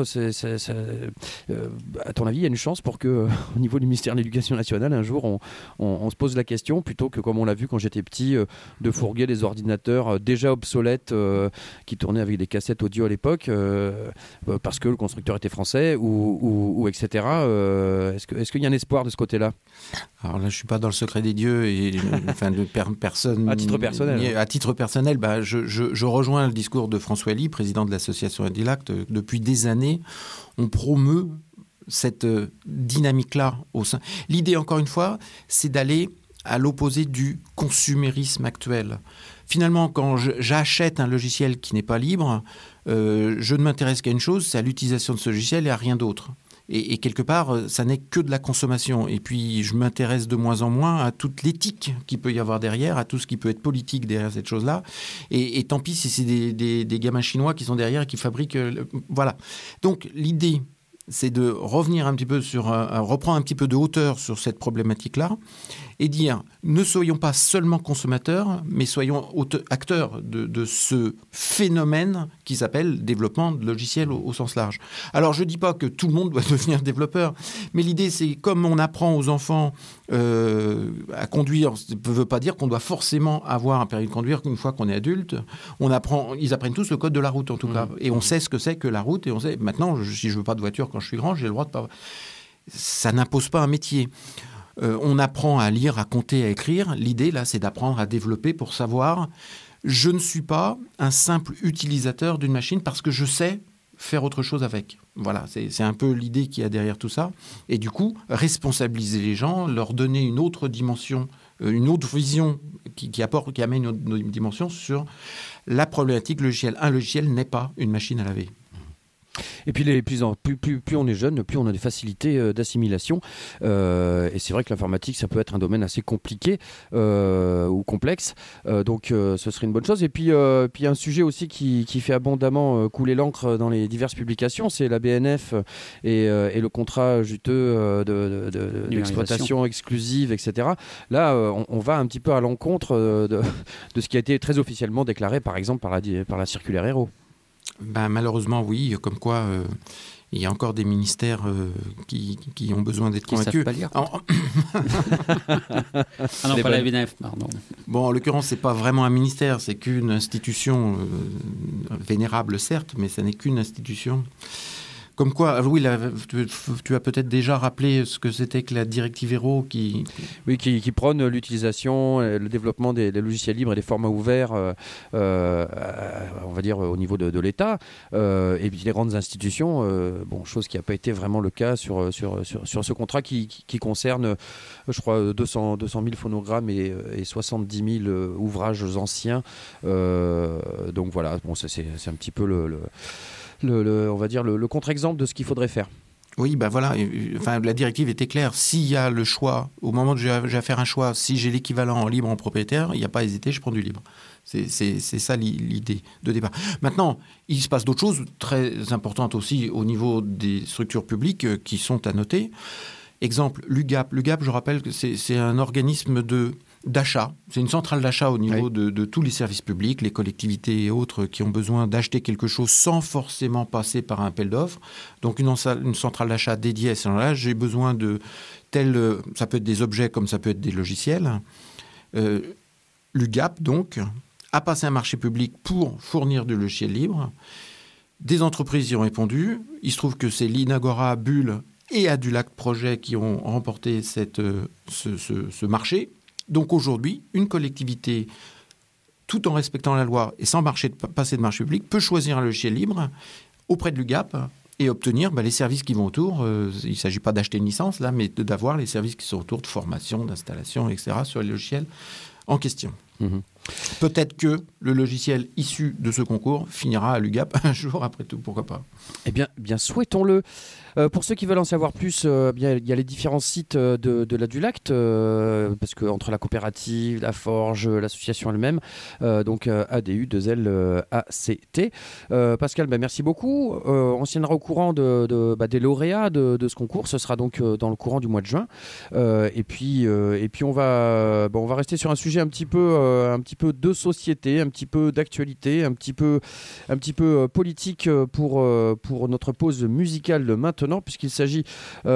à ton avis, il y a une chance pour que au niveau du ministère de l'Éducation nationale, un jour on se pose la question, plutôt que comme on l'a vu quand j'étais petit, de fourguer des ordinateurs déjà obsolètes qui tournaient avec des cassettes audio à l'époque parce que le constructeur était français ou etc. Est-ce qu'il y a un espoir de ce côté-là? Alors là, je ne suis pas dans le secret des dieux et de personne. À titre personnel. À titre personnel, je rejoins le discours de François Elie, président de l'association Indilact. Depuis des années, on promeut cette dynamique-là au sein. L'idée, encore une fois, c'est d'aller à l'opposé du consumérisme actuel. Finalement, quand j'achète un logiciel qui n'est pas libre, je ne m'intéresse qu'à une chose, c'est à l'utilisation de ce logiciel et à rien d'autre. Et quelque part, ça n'est que de la consommation. Et puis, je m'intéresse de moins en moins à toute l'éthique qu'il peut y avoir derrière, à tout ce qui peut être politique derrière cette chose-là. Et tant pis si c'est des gamins chinois qui sont derrière et qui fabriquent... voilà. Donc, l'idée, c'est de revenir un petit peu reprendre un petit peu de hauteur sur cette problématique-là et dire, ne soyons pas seulement consommateurs, mais soyons acteurs de ce phénomène qui s'appelle développement de logiciels au sens large. Alors, je ne dis pas que tout le monde doit devenir développeur, mais l'idée, c'est comme on apprend aux enfants à conduire, ça ne veut pas dire qu'on doit forcément avoir un permis de conduire une fois qu'on est adulte. Ils apprennent tous le code de la route, en tout cas. Et on sait ce que c'est que la route, et on sait, maintenant, si je ne veux pas de voiture quand je suis grand, j'ai le droit de pas... Ça n'impose pas un métier. On apprend à lire, à compter, à écrire. L'idée, là, c'est d'apprendre à développer pour savoir je ne suis pas un simple utilisateur d'une machine parce que je sais faire autre chose avec. Voilà, c'est un peu l'idée qu'il y a derrière tout ça. Et du coup, responsabiliser les gens, leur donner une autre dimension, une autre vision qui amène une autre dimension sur la problématique logicielle. Un logiciel n'est pas une machine à laver. Et puis plus on est jeune, plus on a des facilités d'assimilation. Et c'est vrai que l'informatique, ça peut être un domaine assez compliqué ou complexe. Donc ce serait une bonne chose. Et puis un sujet aussi qui fait abondamment couler l'encre dans les diverses publications, c'est la BNF et le contrat juteux d'exploitation exclusive, etc. Là, on va un petit peu à l'encontre de ce qui a été très officiellement déclaré, par exemple, par la circulaire Hérault. Malheureusement, oui, comme quoi il y a encore des ministères qui ont besoin d'être convaincus. Savent pas lire. Non, pas la BNF, pardon. Bon, en l'occurrence, c'est pas vraiment un ministère, c'est qu'une institution vénérable, certes, mais ça n'est qu'une institution. Comme quoi, oui, tu as peut-être déjà rappelé ce que c'était que la directive Hérault qui prône l'utilisation, le développement des logiciels libres et des formats ouverts, on va dire au niveau de l'État, et puis les grandes institutions, chose qui n'a pas été vraiment le cas sur ce contrat qui concerne, je crois, 200 000 phonogrammes et 70 000 ouvrages anciens. Donc voilà, c'est un petit peu on va dire le contre-exemple de ce qu'il faudrait faire. Oui, ben voilà. Enfin, la directive était claire. S'il y a le choix, au moment où j'ai à faire un choix, si j'ai l'équivalent en libre en propriétaire, il n'y a pas à hésiter, je prends du libre. C'est ça l'idée de départ. Maintenant, il se passe d'autres choses très importantes aussi au niveau des structures publiques qui sont à noter. Exemple, l'UGAP. L'UGAP, je rappelle que c'est un organisme d'achat. C'est une centrale d'achat au niveau de tous les services publics, les collectivités et autres qui ont besoin d'acheter quelque chose sans forcément passer par un appel d'offres. Donc une centrale d'achat dédiée à ces gens-là. J'ai besoin de ça peut être des objets comme ça peut être des logiciels. L'UGAP, donc, a passé un marché public pour fournir du logiciel libre. Des entreprises y ont répondu. Il se trouve que c'est l'Inagora, Bulle et Adulac Projet qui ont remporté ce marché. Donc aujourd'hui, une collectivité, tout en respectant la loi et sans passer de marché public, peut choisir un logiciel libre auprès de l'UGAP et obtenir les services qui vont autour. Il ne s'agit pas d'acheter une licence, là, mais d'avoir les services qui sont autour de formation, d'installation, etc. sur les logiciels en question. Mmh. Peut-être que le logiciel issu de ce concours finira à l'UGAP un jour, après tout, pourquoi pas. Eh bien souhaitons-le. Pour ceux qui veulent en savoir plus, il y a les différents sites de l'Adulact, parce que entre la coopérative, la forge, l'association elle-même, donc ADU2LACT. Pascal, merci beaucoup. On se tiendra au courant des lauréats de ce concours. Ce sera donc dans le courant du mois de juin. Et puis on va rester sur un sujet un petit peu de société, un petit peu d'actualité, un petit peu politique pour notre pause musicale de maintenant, puisqu'il s'agit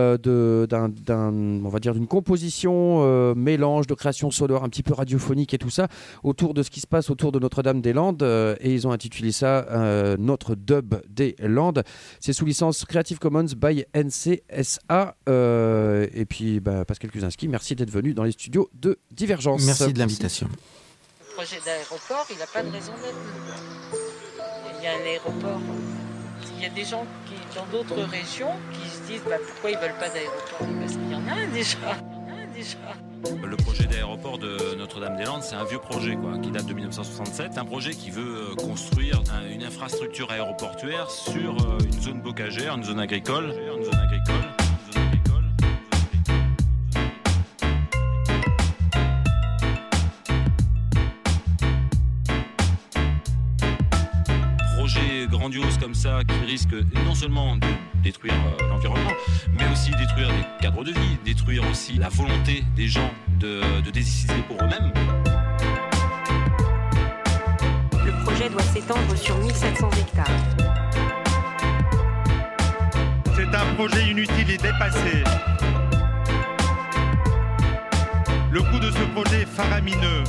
d'une composition mélange de création sonore un petit peu radiophonique et tout ça autour de ce qui se passe autour de Notre-Dame-des-Landes, et ils ont intitulé ça Notre Dub des Landes. C'est sous licence Creative Commons by NCSA. Et puis Pascal Kuzinski, merci d'être venu dans les studios de Divergence. Merci de l'invitation. Le projet d'aéroport, il n'a pas de raison d'être. Il y a un aéroport. Il y a des gens dans d'autres régions qui se disent pourquoi ils ne veulent pas d'aéroport. Parce qu'il y en a un déjà. Le projet d'aéroport de Notre-Dame-des-Landes, c'est un vieux projet qui date de 1967. C'est un projet qui veut construire une infrastructure aéroportuaire sur une zone bocagère, une zone agricole. Grandiose comme ça, qui risque non seulement de détruire l'environnement, mais aussi détruire des cadres de vie, détruire aussi la volonté des gens de décider pour eux-mêmes. Le projet doit s'étendre sur 1700 hectares. C'est un projet inutile et dépassé. Le coût de ce projet est faramineux.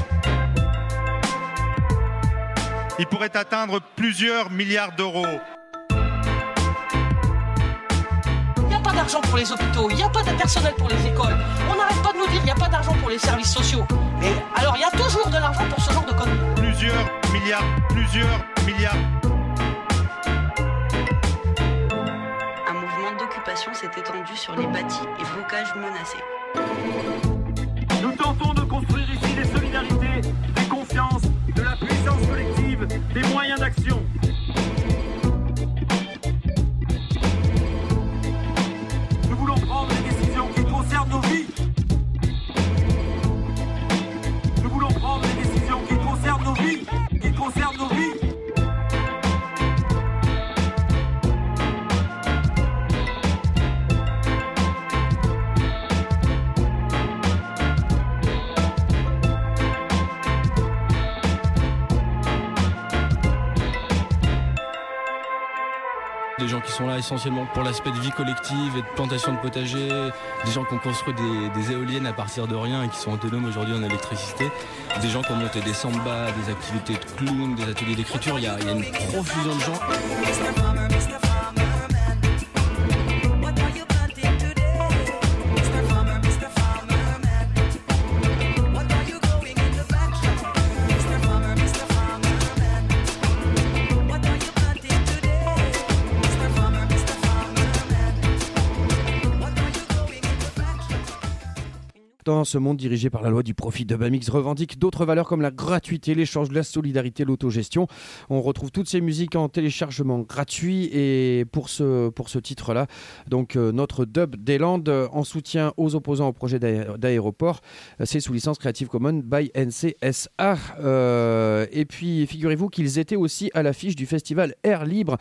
Il pourrait atteindre plusieurs milliards d'euros. Il n'y a pas d'argent pour les hôpitaux, il n'y a pas de personnel pour les écoles. On n'arrête pas de nous dire qu'il n'y a pas d'argent pour les services sociaux. Mais alors il y a toujours de l'argent pour ce genre de conneries. Plusieurs milliards. Un mouvement d'occupation s'est étendu sur les bâtis et bocages menacés. Nous tentons de construire ici des solidarités, des confiances, de la puissance collective, des moyens d'action. Nous voulons prendre des décisions qui concernent nos vies. Nous voulons prendre des décisions qui concernent nos vies. Des gens qui sont là essentiellement pour l'aspect de vie collective et de plantation de potagers, des gens qui ont construit des éoliennes à partir de rien et qui sont autonomes aujourd'hui en électricité, des gens qui ont monté des sambas, des activités de clown, des ateliers d'écriture, il y a une profusion de gens. Dans ce monde dirigé par la loi du profit, Dubamix revendique d'autres valeurs comme la gratuité, l'échange, la solidarité, l'autogestion. On retrouve toutes ces musiques en téléchargement gratuit et pour ce titre-là, donc notre Dub des Landes en soutien aux opposants au projet d'aéroport, c'est sous licence Creative Commons by NCSA. Et puis figurez-vous qu'ils étaient aussi à l'affiche du festival Air Libre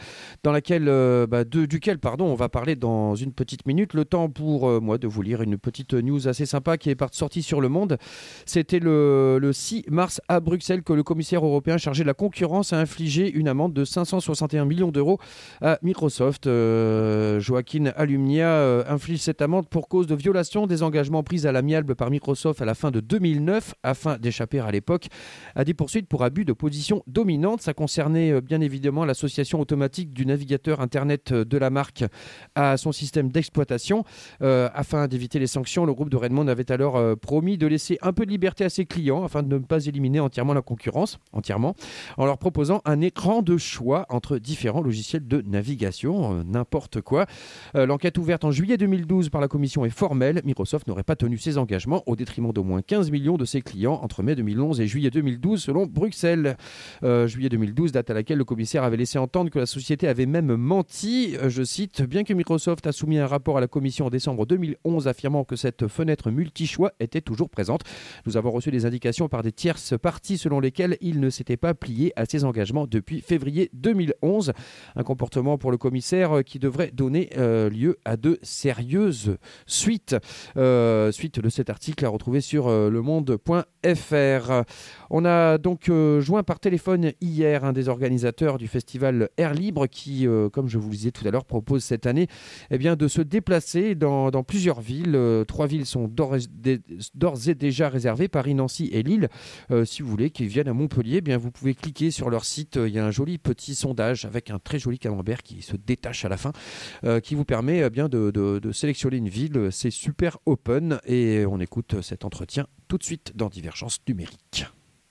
duquel on va parler dans une petite minute. Le temps pour moi de vous lire une petite news assez sympa qui est sortie sur Le Monde. C'était le 6 mars à Bruxelles que le commissaire européen chargé de la concurrence a infligé une amende de 561 millions d'euros à Microsoft. Joaquin Almunia inflige cette amende pour cause de violation des engagements pris à l'amiable par Microsoft à la fin de 2009 afin d'échapper à l'époque à des poursuites pour abus de position dominante. Ça concernait bien évidemment l'association automatique du navigateur Internet de la marque à son système d'exploitation. Afin d'éviter les sanctions, le groupe de Redmond avait alors promis de laisser un peu de liberté à ses clients afin de ne pas éliminer entièrement la concurrence, en leur proposant un écran de choix entre différents logiciels de navigation, n'importe quoi. L'enquête ouverte en juillet 2012 par la commission est formelle. Microsoft n'aurait pas tenu ses engagements au détriment d'au moins 15 millions de ses clients entre mai 2011 et juillet 2012 selon Bruxelles. Juillet 2012, date à laquelle le commissaire avait laissé entendre que la société avait même menti. Je cite, bien que Microsoft a soumis un rapport à la commission en décembre 2011 affirmant que cette fenêtre multi-choix était toujours présente. Nous avons reçu des indications par des tierces parties selon lesquelles il ne s'était pas plié à ses engagements depuis février 2011. Un comportement pour le commissaire qui devrait donner lieu à de sérieuses suites. Suite de cet article à retrouver sur lemonde.fr. On a donc joint par téléphone hier un des organisateurs du festival Air Libre qui, comme je vous le disais tout à l'heure, propose cette année de se déplacer dans plusieurs villes. 3 villes sont d'ores et déjà réservées, Paris, Nancy et Lille. Si vous voulez qu'ils viennent à Montpellier, vous pouvez cliquer sur leur site. Il y a un joli petit sondage avec un très joli camembert qui se détache à la fin, qui vous permet de sélectionner une ville. C'est super open et on écoute cet entretien tout de suite dans Divergence numérique.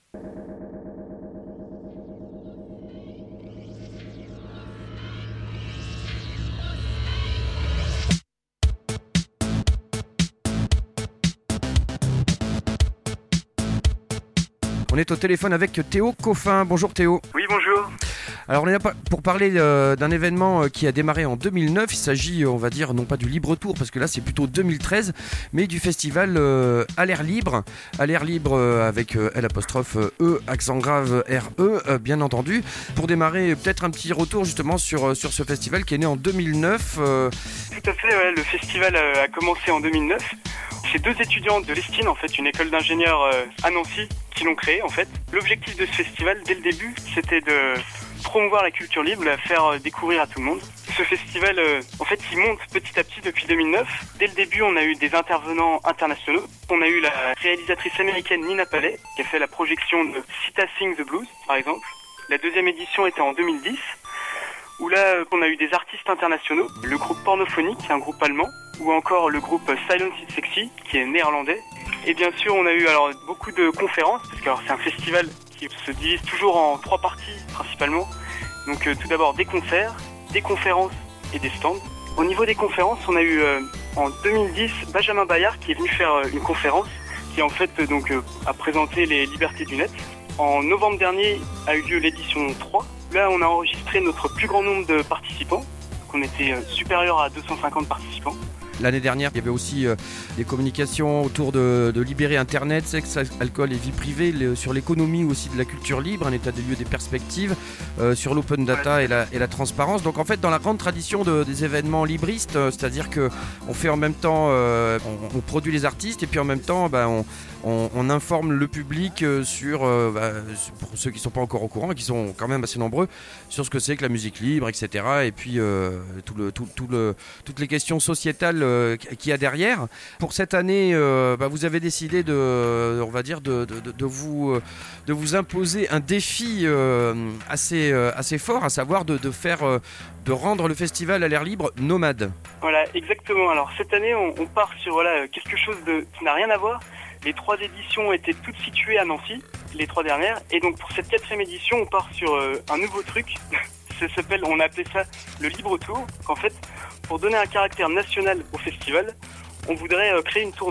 On est au téléphone avec Théo Coffin. Bonjour Théo. Oui, bonjour. Alors on est là pour parler d'un événement qui a démarré en 2009. Il s'agit, on va dire, non pas du Libre Tour, parce que là c'est plutôt 2013, mais du festival à l'air libre. À l'air libre avec L', accent grave, RE, bien entendu. Pour démarrer, peut-être un petit retour justement sur ce festival qui est né en 2009. Tout à fait, ouais, le festival a commencé en 2009. C'est 2 étudiants de l'Estine, en fait, une école d'ingénieurs à Nancy, qui l'ont créé, en fait. L'objectif de ce festival, dès le début, c'était de promouvoir la culture libre, la faire découvrir à tout le monde. Ce festival, en fait, il monte petit à petit depuis 2009. Dès le début, on a eu des intervenants internationaux. On a eu la réalisatrice américaine Nina Paley, qui a fait la projection de Sita Sings the Blues, par exemple. La 2e édition était en 2010, où là, on a eu des artistes internationaux. Le groupe Pornophonique, un groupe allemand, ou encore le groupe Silence It's Sexy, qui est néerlandais. Et bien sûr, on a eu alors beaucoup de conférences, parce que c'est un festival qui se divise toujours en 3 parties principalement. Donc tout d'abord des concerts, des conférences et des stands. Au niveau des conférences, on a eu en 2010 Benjamin Bayard qui est venu faire une conférence qui en fait a présenté les libertés du net. En novembre dernier a eu lieu l'édition 3. Là, on a enregistré notre plus grand nombre de participants. On était supérieur à 250 participants. L'année dernière, il y avait aussi des communications autour de libérer Internet, sexe, alcool et vie privée, sur l'économie aussi de la culture libre, un état des lieux des perspectives, sur l'open data et la transparence. Donc en fait, dans la grande tradition des événements libristes, c'est-à-dire qu'on fait en même temps, on produit les artistes et puis en même temps, on informe le public sur, pour ceux qui ne sont pas encore au courant et qui sont quand même assez nombreux, sur ce que c'est que la musique libre, etc. Et puis toutes les questions sociétales qu'il y a derrière. Pour cette année, vous avez décidé de vous imposer un défi assez fort, à savoir de rendre le festival à l'air libre nomade. Voilà, exactement. Alors cette année, on part sur quelque chose qui n'a rien à voir. Les 3 éditions étaient toutes situées à Nancy, les 3 dernières. Et donc pour cette 4e édition, on part sur un nouveau truc. On a appelé ça le Libre Tour. En fait, pour donner un caractère national au festival, on voudrait créer une tournée.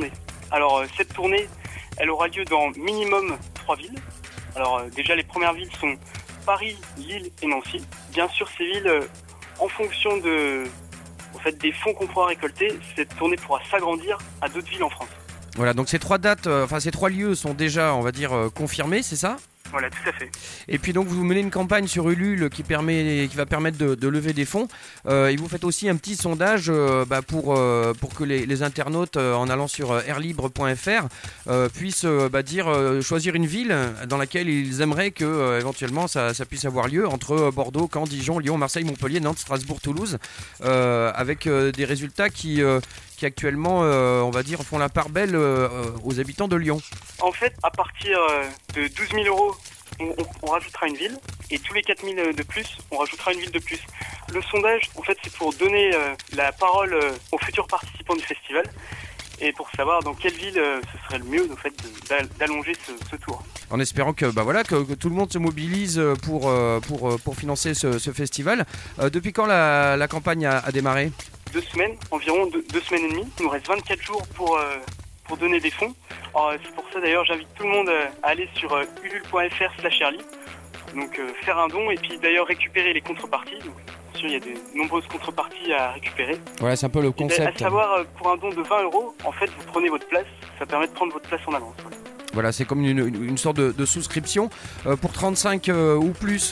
Alors cette tournée, elle aura lieu dans minimum 3 villes. Alors déjà les premières villes sont Paris, Lille et Nancy. Bien sûr ces villes, en fonction des fonds qu'on pourra récolter, cette tournée pourra s'agrandir à d'autres villes en France. Voilà, donc ces 3 dates, ces 3 lieux sont déjà, on va dire, confirmés, c'est ça ? Voilà, tout à fait. Et puis donc vous menez une campagne sur Ulule qui va permettre de lever des fonds. Et vous faites aussi un petit sondage pour que les internautes, en allant sur airlibre.fr, puissent choisir une ville dans laquelle ils aimeraient que éventuellement ça puisse avoir lieu, entre Bordeaux, Caen, Dijon, Lyon, Marseille, Montpellier, Nantes, Strasbourg, Toulouse, avec des résultats qui actuellement, on va dire, font la part belle aux habitants de Lyon. En fait, à partir de 12 000 €, on rajoutera une ville, et tous les 4 000 de plus, on rajoutera une ville de plus. Le sondage, en fait, c'est pour donner la parole aux futurs participants du festival, et pour savoir dans quelle ville ce serait le mieux, en fait, d'allonger ce tour. En espérant que tout le monde se mobilise pour financer ce festival. Depuis quand la campagne a démarré ? 2 semaines, environ 2 semaines et demie. Il nous reste 24 jours pour donner des fonds. Alors, c'est pour ça d'ailleurs j'invite tout le monde à aller sur ulule.fr/airlibre, donc faire un don et puis d'ailleurs récupérer les contreparties. Donc, bien sûr il y a de nombreuses contreparties à récupérer. Voilà, c'est un peu le concept. À savoir, pour un don de 20 €, en fait vous prenez votre place, ça permet de prendre votre place en avance. Voilà, c'est comme une sorte de souscription. Pour 35 ou plus,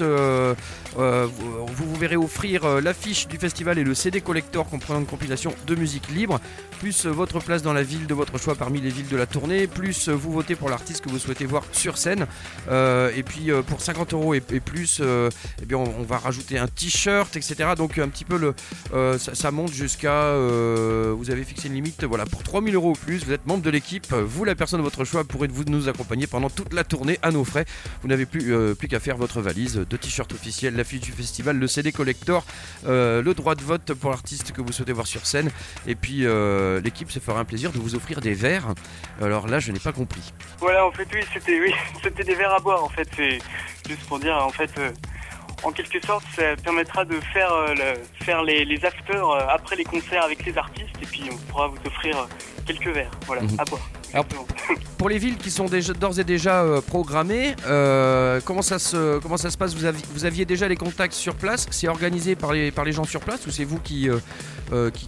vous verrez offrir l'affiche du festival et le CD collector comprenant une compilation de musique libre, plus votre place dans la ville de votre choix parmi les villes de la tournée, plus vous votez pour l'artiste que vous souhaitez voir sur scène. Et puis pour 50 € et plus, on va rajouter un t-shirt, etc. Donc un petit peu ça monte jusqu'à... vous avez fixé une limite, voilà, pour 3 000 € ou plus, vous êtes membre de l'équipe, vous, la personne de votre choix, pourrez vous nous accompagner pendant toute la tournée à nos frais. Vous n'avez plus qu'à faire votre valise de t-shirt officiel, l'affiche du festival, le CD collector, le droit de vote pour l'artiste que vous souhaitez voir sur scène, et puis l'équipe se fera un plaisir de vous offrir des verres. Alors là, je n'ai pas compris. Voilà, en fait, c'était des verres à boire, en fait. C'est juste pour dire, en fait, en quelque sorte, ça permettra de faire les afters après les concerts avec les artistes, et puis on pourra vous offrir quelques verres, voilà, à boire. Alors, pour les villes qui sont d'ores et déjà programmées, comment ça se passe ? Vous aviez déjà les contacts sur place ? C'est organisé par les gens sur place, ou c'est vous qui co-organisez ?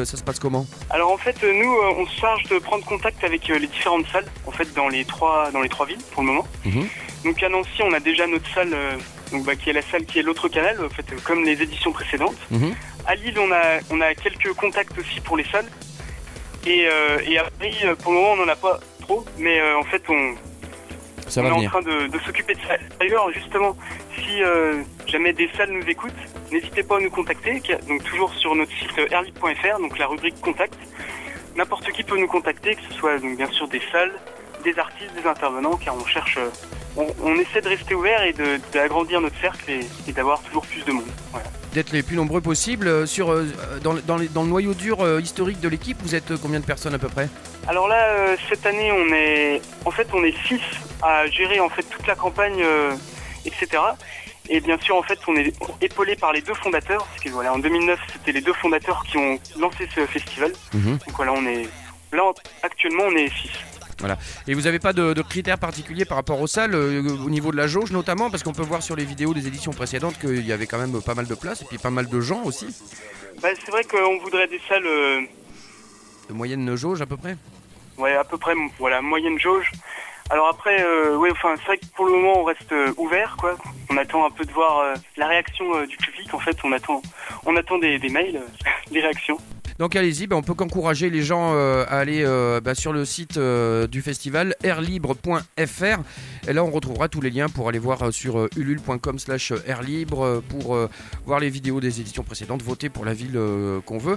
Ça se passe comment ? Alors en fait, nous, on se charge de prendre contact avec les différentes salles, en fait, dans les trois villes pour le moment. Donc à Nancy, on a déjà notre salle, qui est la salle qui est l'autre canal, en fait, comme les éditions précédentes. À Lille, on a quelques contacts aussi pour les salles. Et à Paris, pour le moment, on n'en a pas trop, mais en fait, on est en train de s'occuper de ça. D'ailleurs, justement, si jamais des salles nous écoutent, n'hésitez pas à nous contacter, donc toujours sur notre site airlibre.fr, donc la rubrique Contact. N'importe qui peut nous contacter, que ce soit donc bien sûr des salles, des artistes, des intervenants, car on cherche, on essaie de rester ouvert et d'agrandir notre cercle et d'avoir toujours plus de monde. Voilà. D'être les plus nombreux possibles. Dans le noyau dur historique de l'équipe, vous êtes combien de personnes à peu près ? Alors là, cette année, on est 6 à gérer en fait toute la campagne, etc. Et bien sûr, en fait, on est épaulé par les 2 fondateurs, parce que voilà, en 2009, c'était les 2 fondateurs qui ont lancé ce festival. Donc voilà, actuellement, on est 6. Voilà. Et vous n'avez pas de critères particuliers par rapport aux salles, au niveau de la jauge notamment, parce qu'on peut voir sur les vidéos des éditions précédentes qu'il y avait quand même pas mal de place et puis pas mal de gens aussi. C'est vrai qu'on voudrait des salles... de moyenne jauge à peu près ? Ouais, à peu près, voilà, moyenne jauge. Alors après, c'est vrai que pour le moment on reste ouvert, quoi. On attend un peu de voir la réaction du public. En fait, on attend des mails, des réactions. Donc allez-y, on peut qu'encourager les gens à aller sur le site du festival airlibre.fr, et là on retrouvera tous les liens pour aller voir sur ulule.com/airlibre pour voir les vidéos des éditions précédentes, voter pour la ville qu'on veut.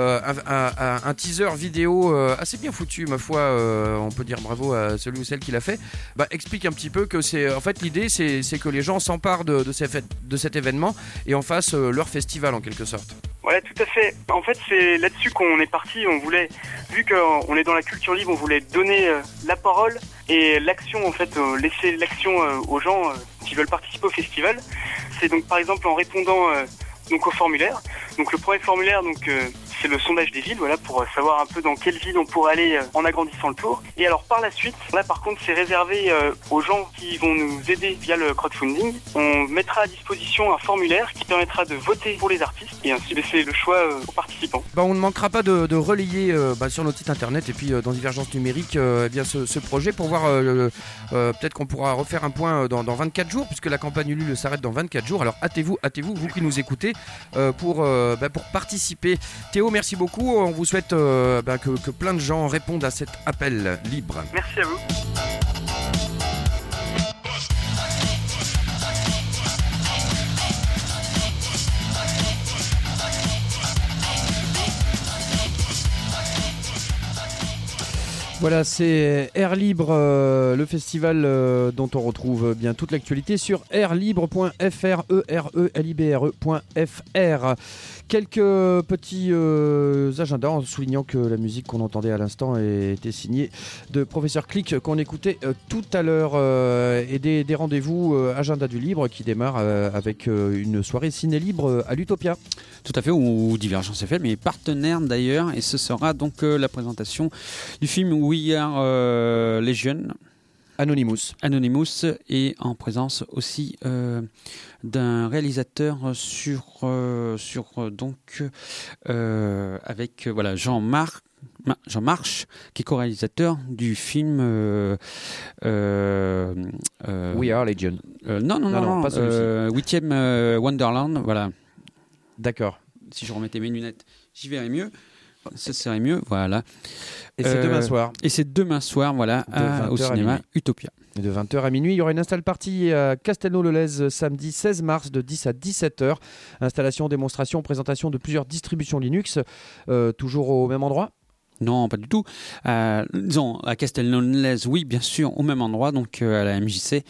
Un teaser vidéo assez bien foutu, ma foi, on peut dire bravo à celui ou celle qui l'a fait. Explique un petit peu que c'est, en fait, l'idée c'est que les gens s'emparent de cet événement et en fassent leur festival en quelque sorte. Voilà, tout à fait. En fait, c'est là-dessus qu'on est parti. On voulait, vu qu'on est dans la culture libre, on voulait donner la parole et l'action, en fait, laisser l'action aux gens qui veulent participer au festival. C'est donc, par exemple, en répondant donc au formulaire. Donc, le premier formulaire, c'est le sondage des villes, voilà, pour savoir un peu dans quelle ville on pourrait aller en agrandissant le tour. Et alors par la suite, là par contre c'est réservé aux gens qui vont nous aider via le crowdfunding. On mettra à disposition un formulaire qui permettra de voter pour les artistes et ainsi laisser le choix aux participants. On ne manquera pas de relayer sur notre site internet et puis dans Divergence Numérique eh bien ce projet pour voir peut-être qu'on pourra refaire un point dans 24 jours puisque la campagne Ulule s'arrête dans 24 jours. Alors hâtez-vous vous qui nous écoutez pour participer. Théo, merci beaucoup. On vous souhaite que plein de gens répondent à cet appel libre. Merci à vous. Voilà, c'est Air Libre, le festival dont on retrouve bien toute l'actualité sur airlibre.fr, erelibre.fr. Quelques petits agendas en soulignant que la musique qu'on entendait à l'instant était signée de Professeur Click qu'on écoutait tout à l'heure et des rendez-vous agenda du libre qui démarre avec une soirée ciné libre à l'Utopia. Tout à fait, où Divergence FM est partenaire d'ailleurs et ce sera donc la présentation du film We Are Legion. Anonymous et en présence aussi d'un réalisateur avec Jean March qui est co-réalisateur du film We Are Legion. Non, pas celui-ci. 8e Wonderland, voilà. D'accord. Si je remettais mes lunettes, j'y verrais mieux. Ça serait mieux, voilà. Et c'est demain soir. Voilà, au cinéma Utopia. Et de 20h à minuit, il y aura une install party à Castelnau-le-Lez samedi 16 mars de 10 à 17h. Installation, démonstration, présentation de plusieurs distributions Linux, toujours au même endroit. Non, pas du tout. Disons, à Castelnau-le-Lez, oui, bien sûr, au même endroit, donc à la MJC,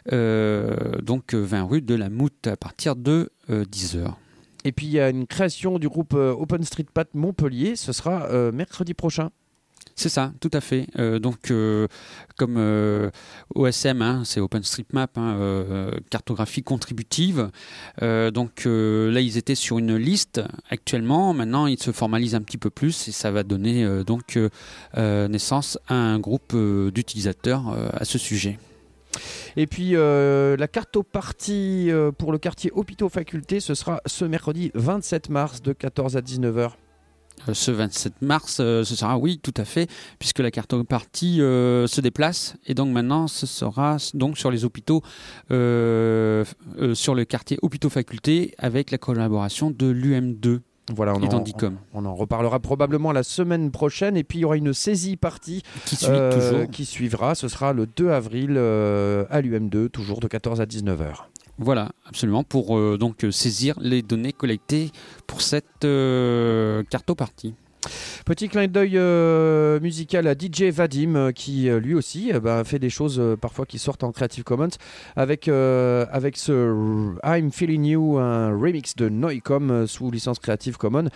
20 rue de la Moute, à partir de 10h. Et puis il y a une création du groupe OpenStreetMap Montpellier, ce sera mercredi prochain. C'est ça, tout à fait. Comme OSM, c'est OpenStreetMap, cartographie contributive. Là, ils étaient sur une liste actuellement. Maintenant, ils se formalisent un petit peu plus et ça va donner naissance à un groupe d'utilisateurs à ce sujet. Et puis la cartopartie pour le quartier Hôpitaux Faculté, ce sera ce mercredi 27 mars de 14 à 19h. Ce 27 mars, ce sera, oui, tout à fait, puisque la cartopartie se déplace. Et donc maintenant, ce sera donc sur les hôpitaux, sur le quartier Hôpitaux Faculté, avec la collaboration de l'UM2. Voilà, on en reparlera probablement la semaine prochaine. Et puis il y aura une saisie partie qui suivra. Ce sera le 2 avril à l'UM2, toujours de 14 à 19h. Voilà, absolument, pour saisir les données collectées pour cette cartopartie. Petit clin d'œil musical à DJ Vadim qui lui aussi fait des choses parfois qui sortent en Creative Commons avec ce I'm Feeling You, un remix de Noicom sous licence Creative Commons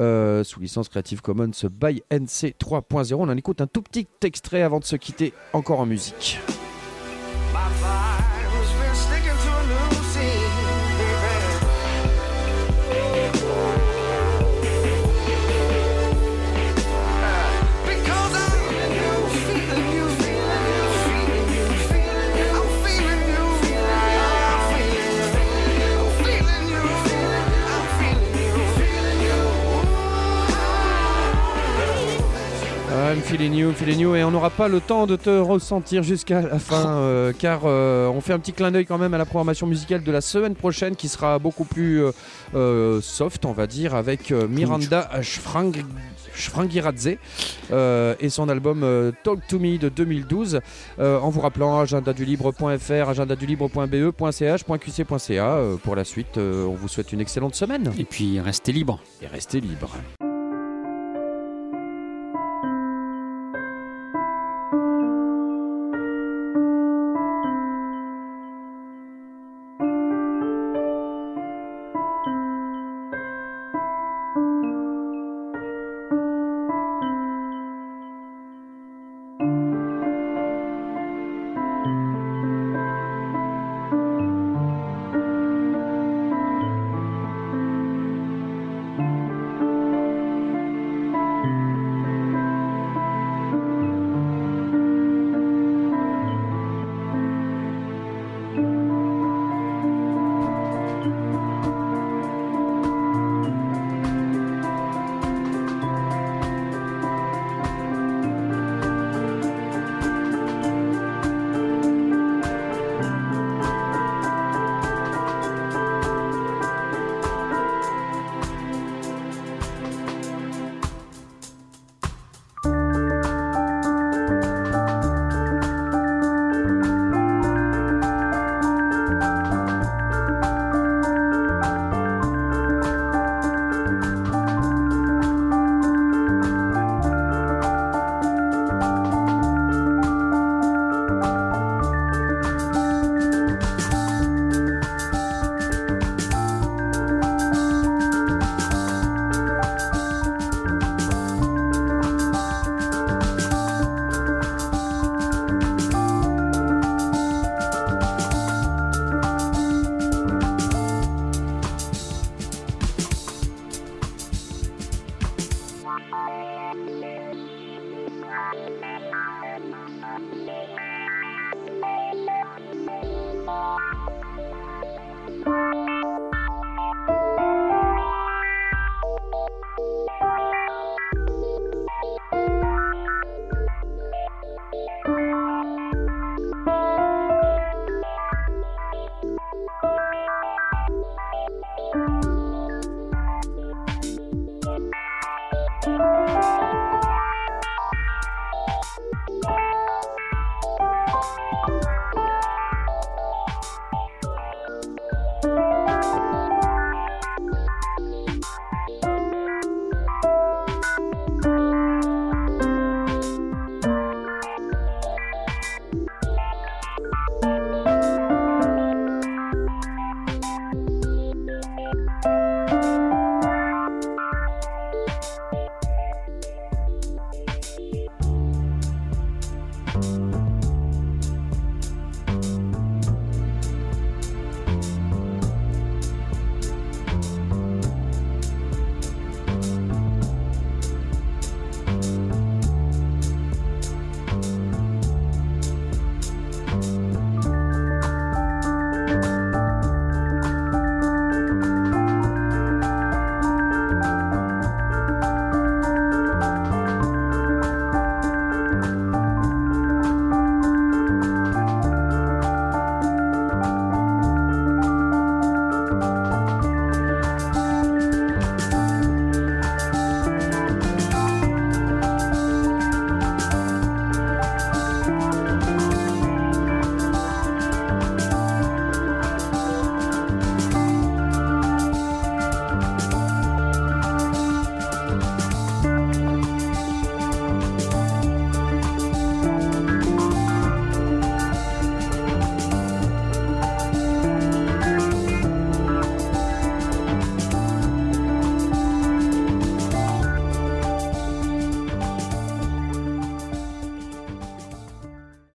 by NC 3.0. On en écoute un tout petit extrait avant de se quitter encore en musique. I'm feeling you, et on n'aura pas le temps de te ressentir jusqu'à la fin car on fait un petit clin d'œil quand même à la programmation musicale de la semaine prochaine qui sera beaucoup plus soft, on va dire, avec Miranda Shfrangiradze et son album Talk to Me de 2012, en vous rappelant agendadulibre.fr, agendadulibre.be.ch, .qc.ca pour la suite. On vous souhaite une excellente semaine. Et puis restez libres. Et restez libres.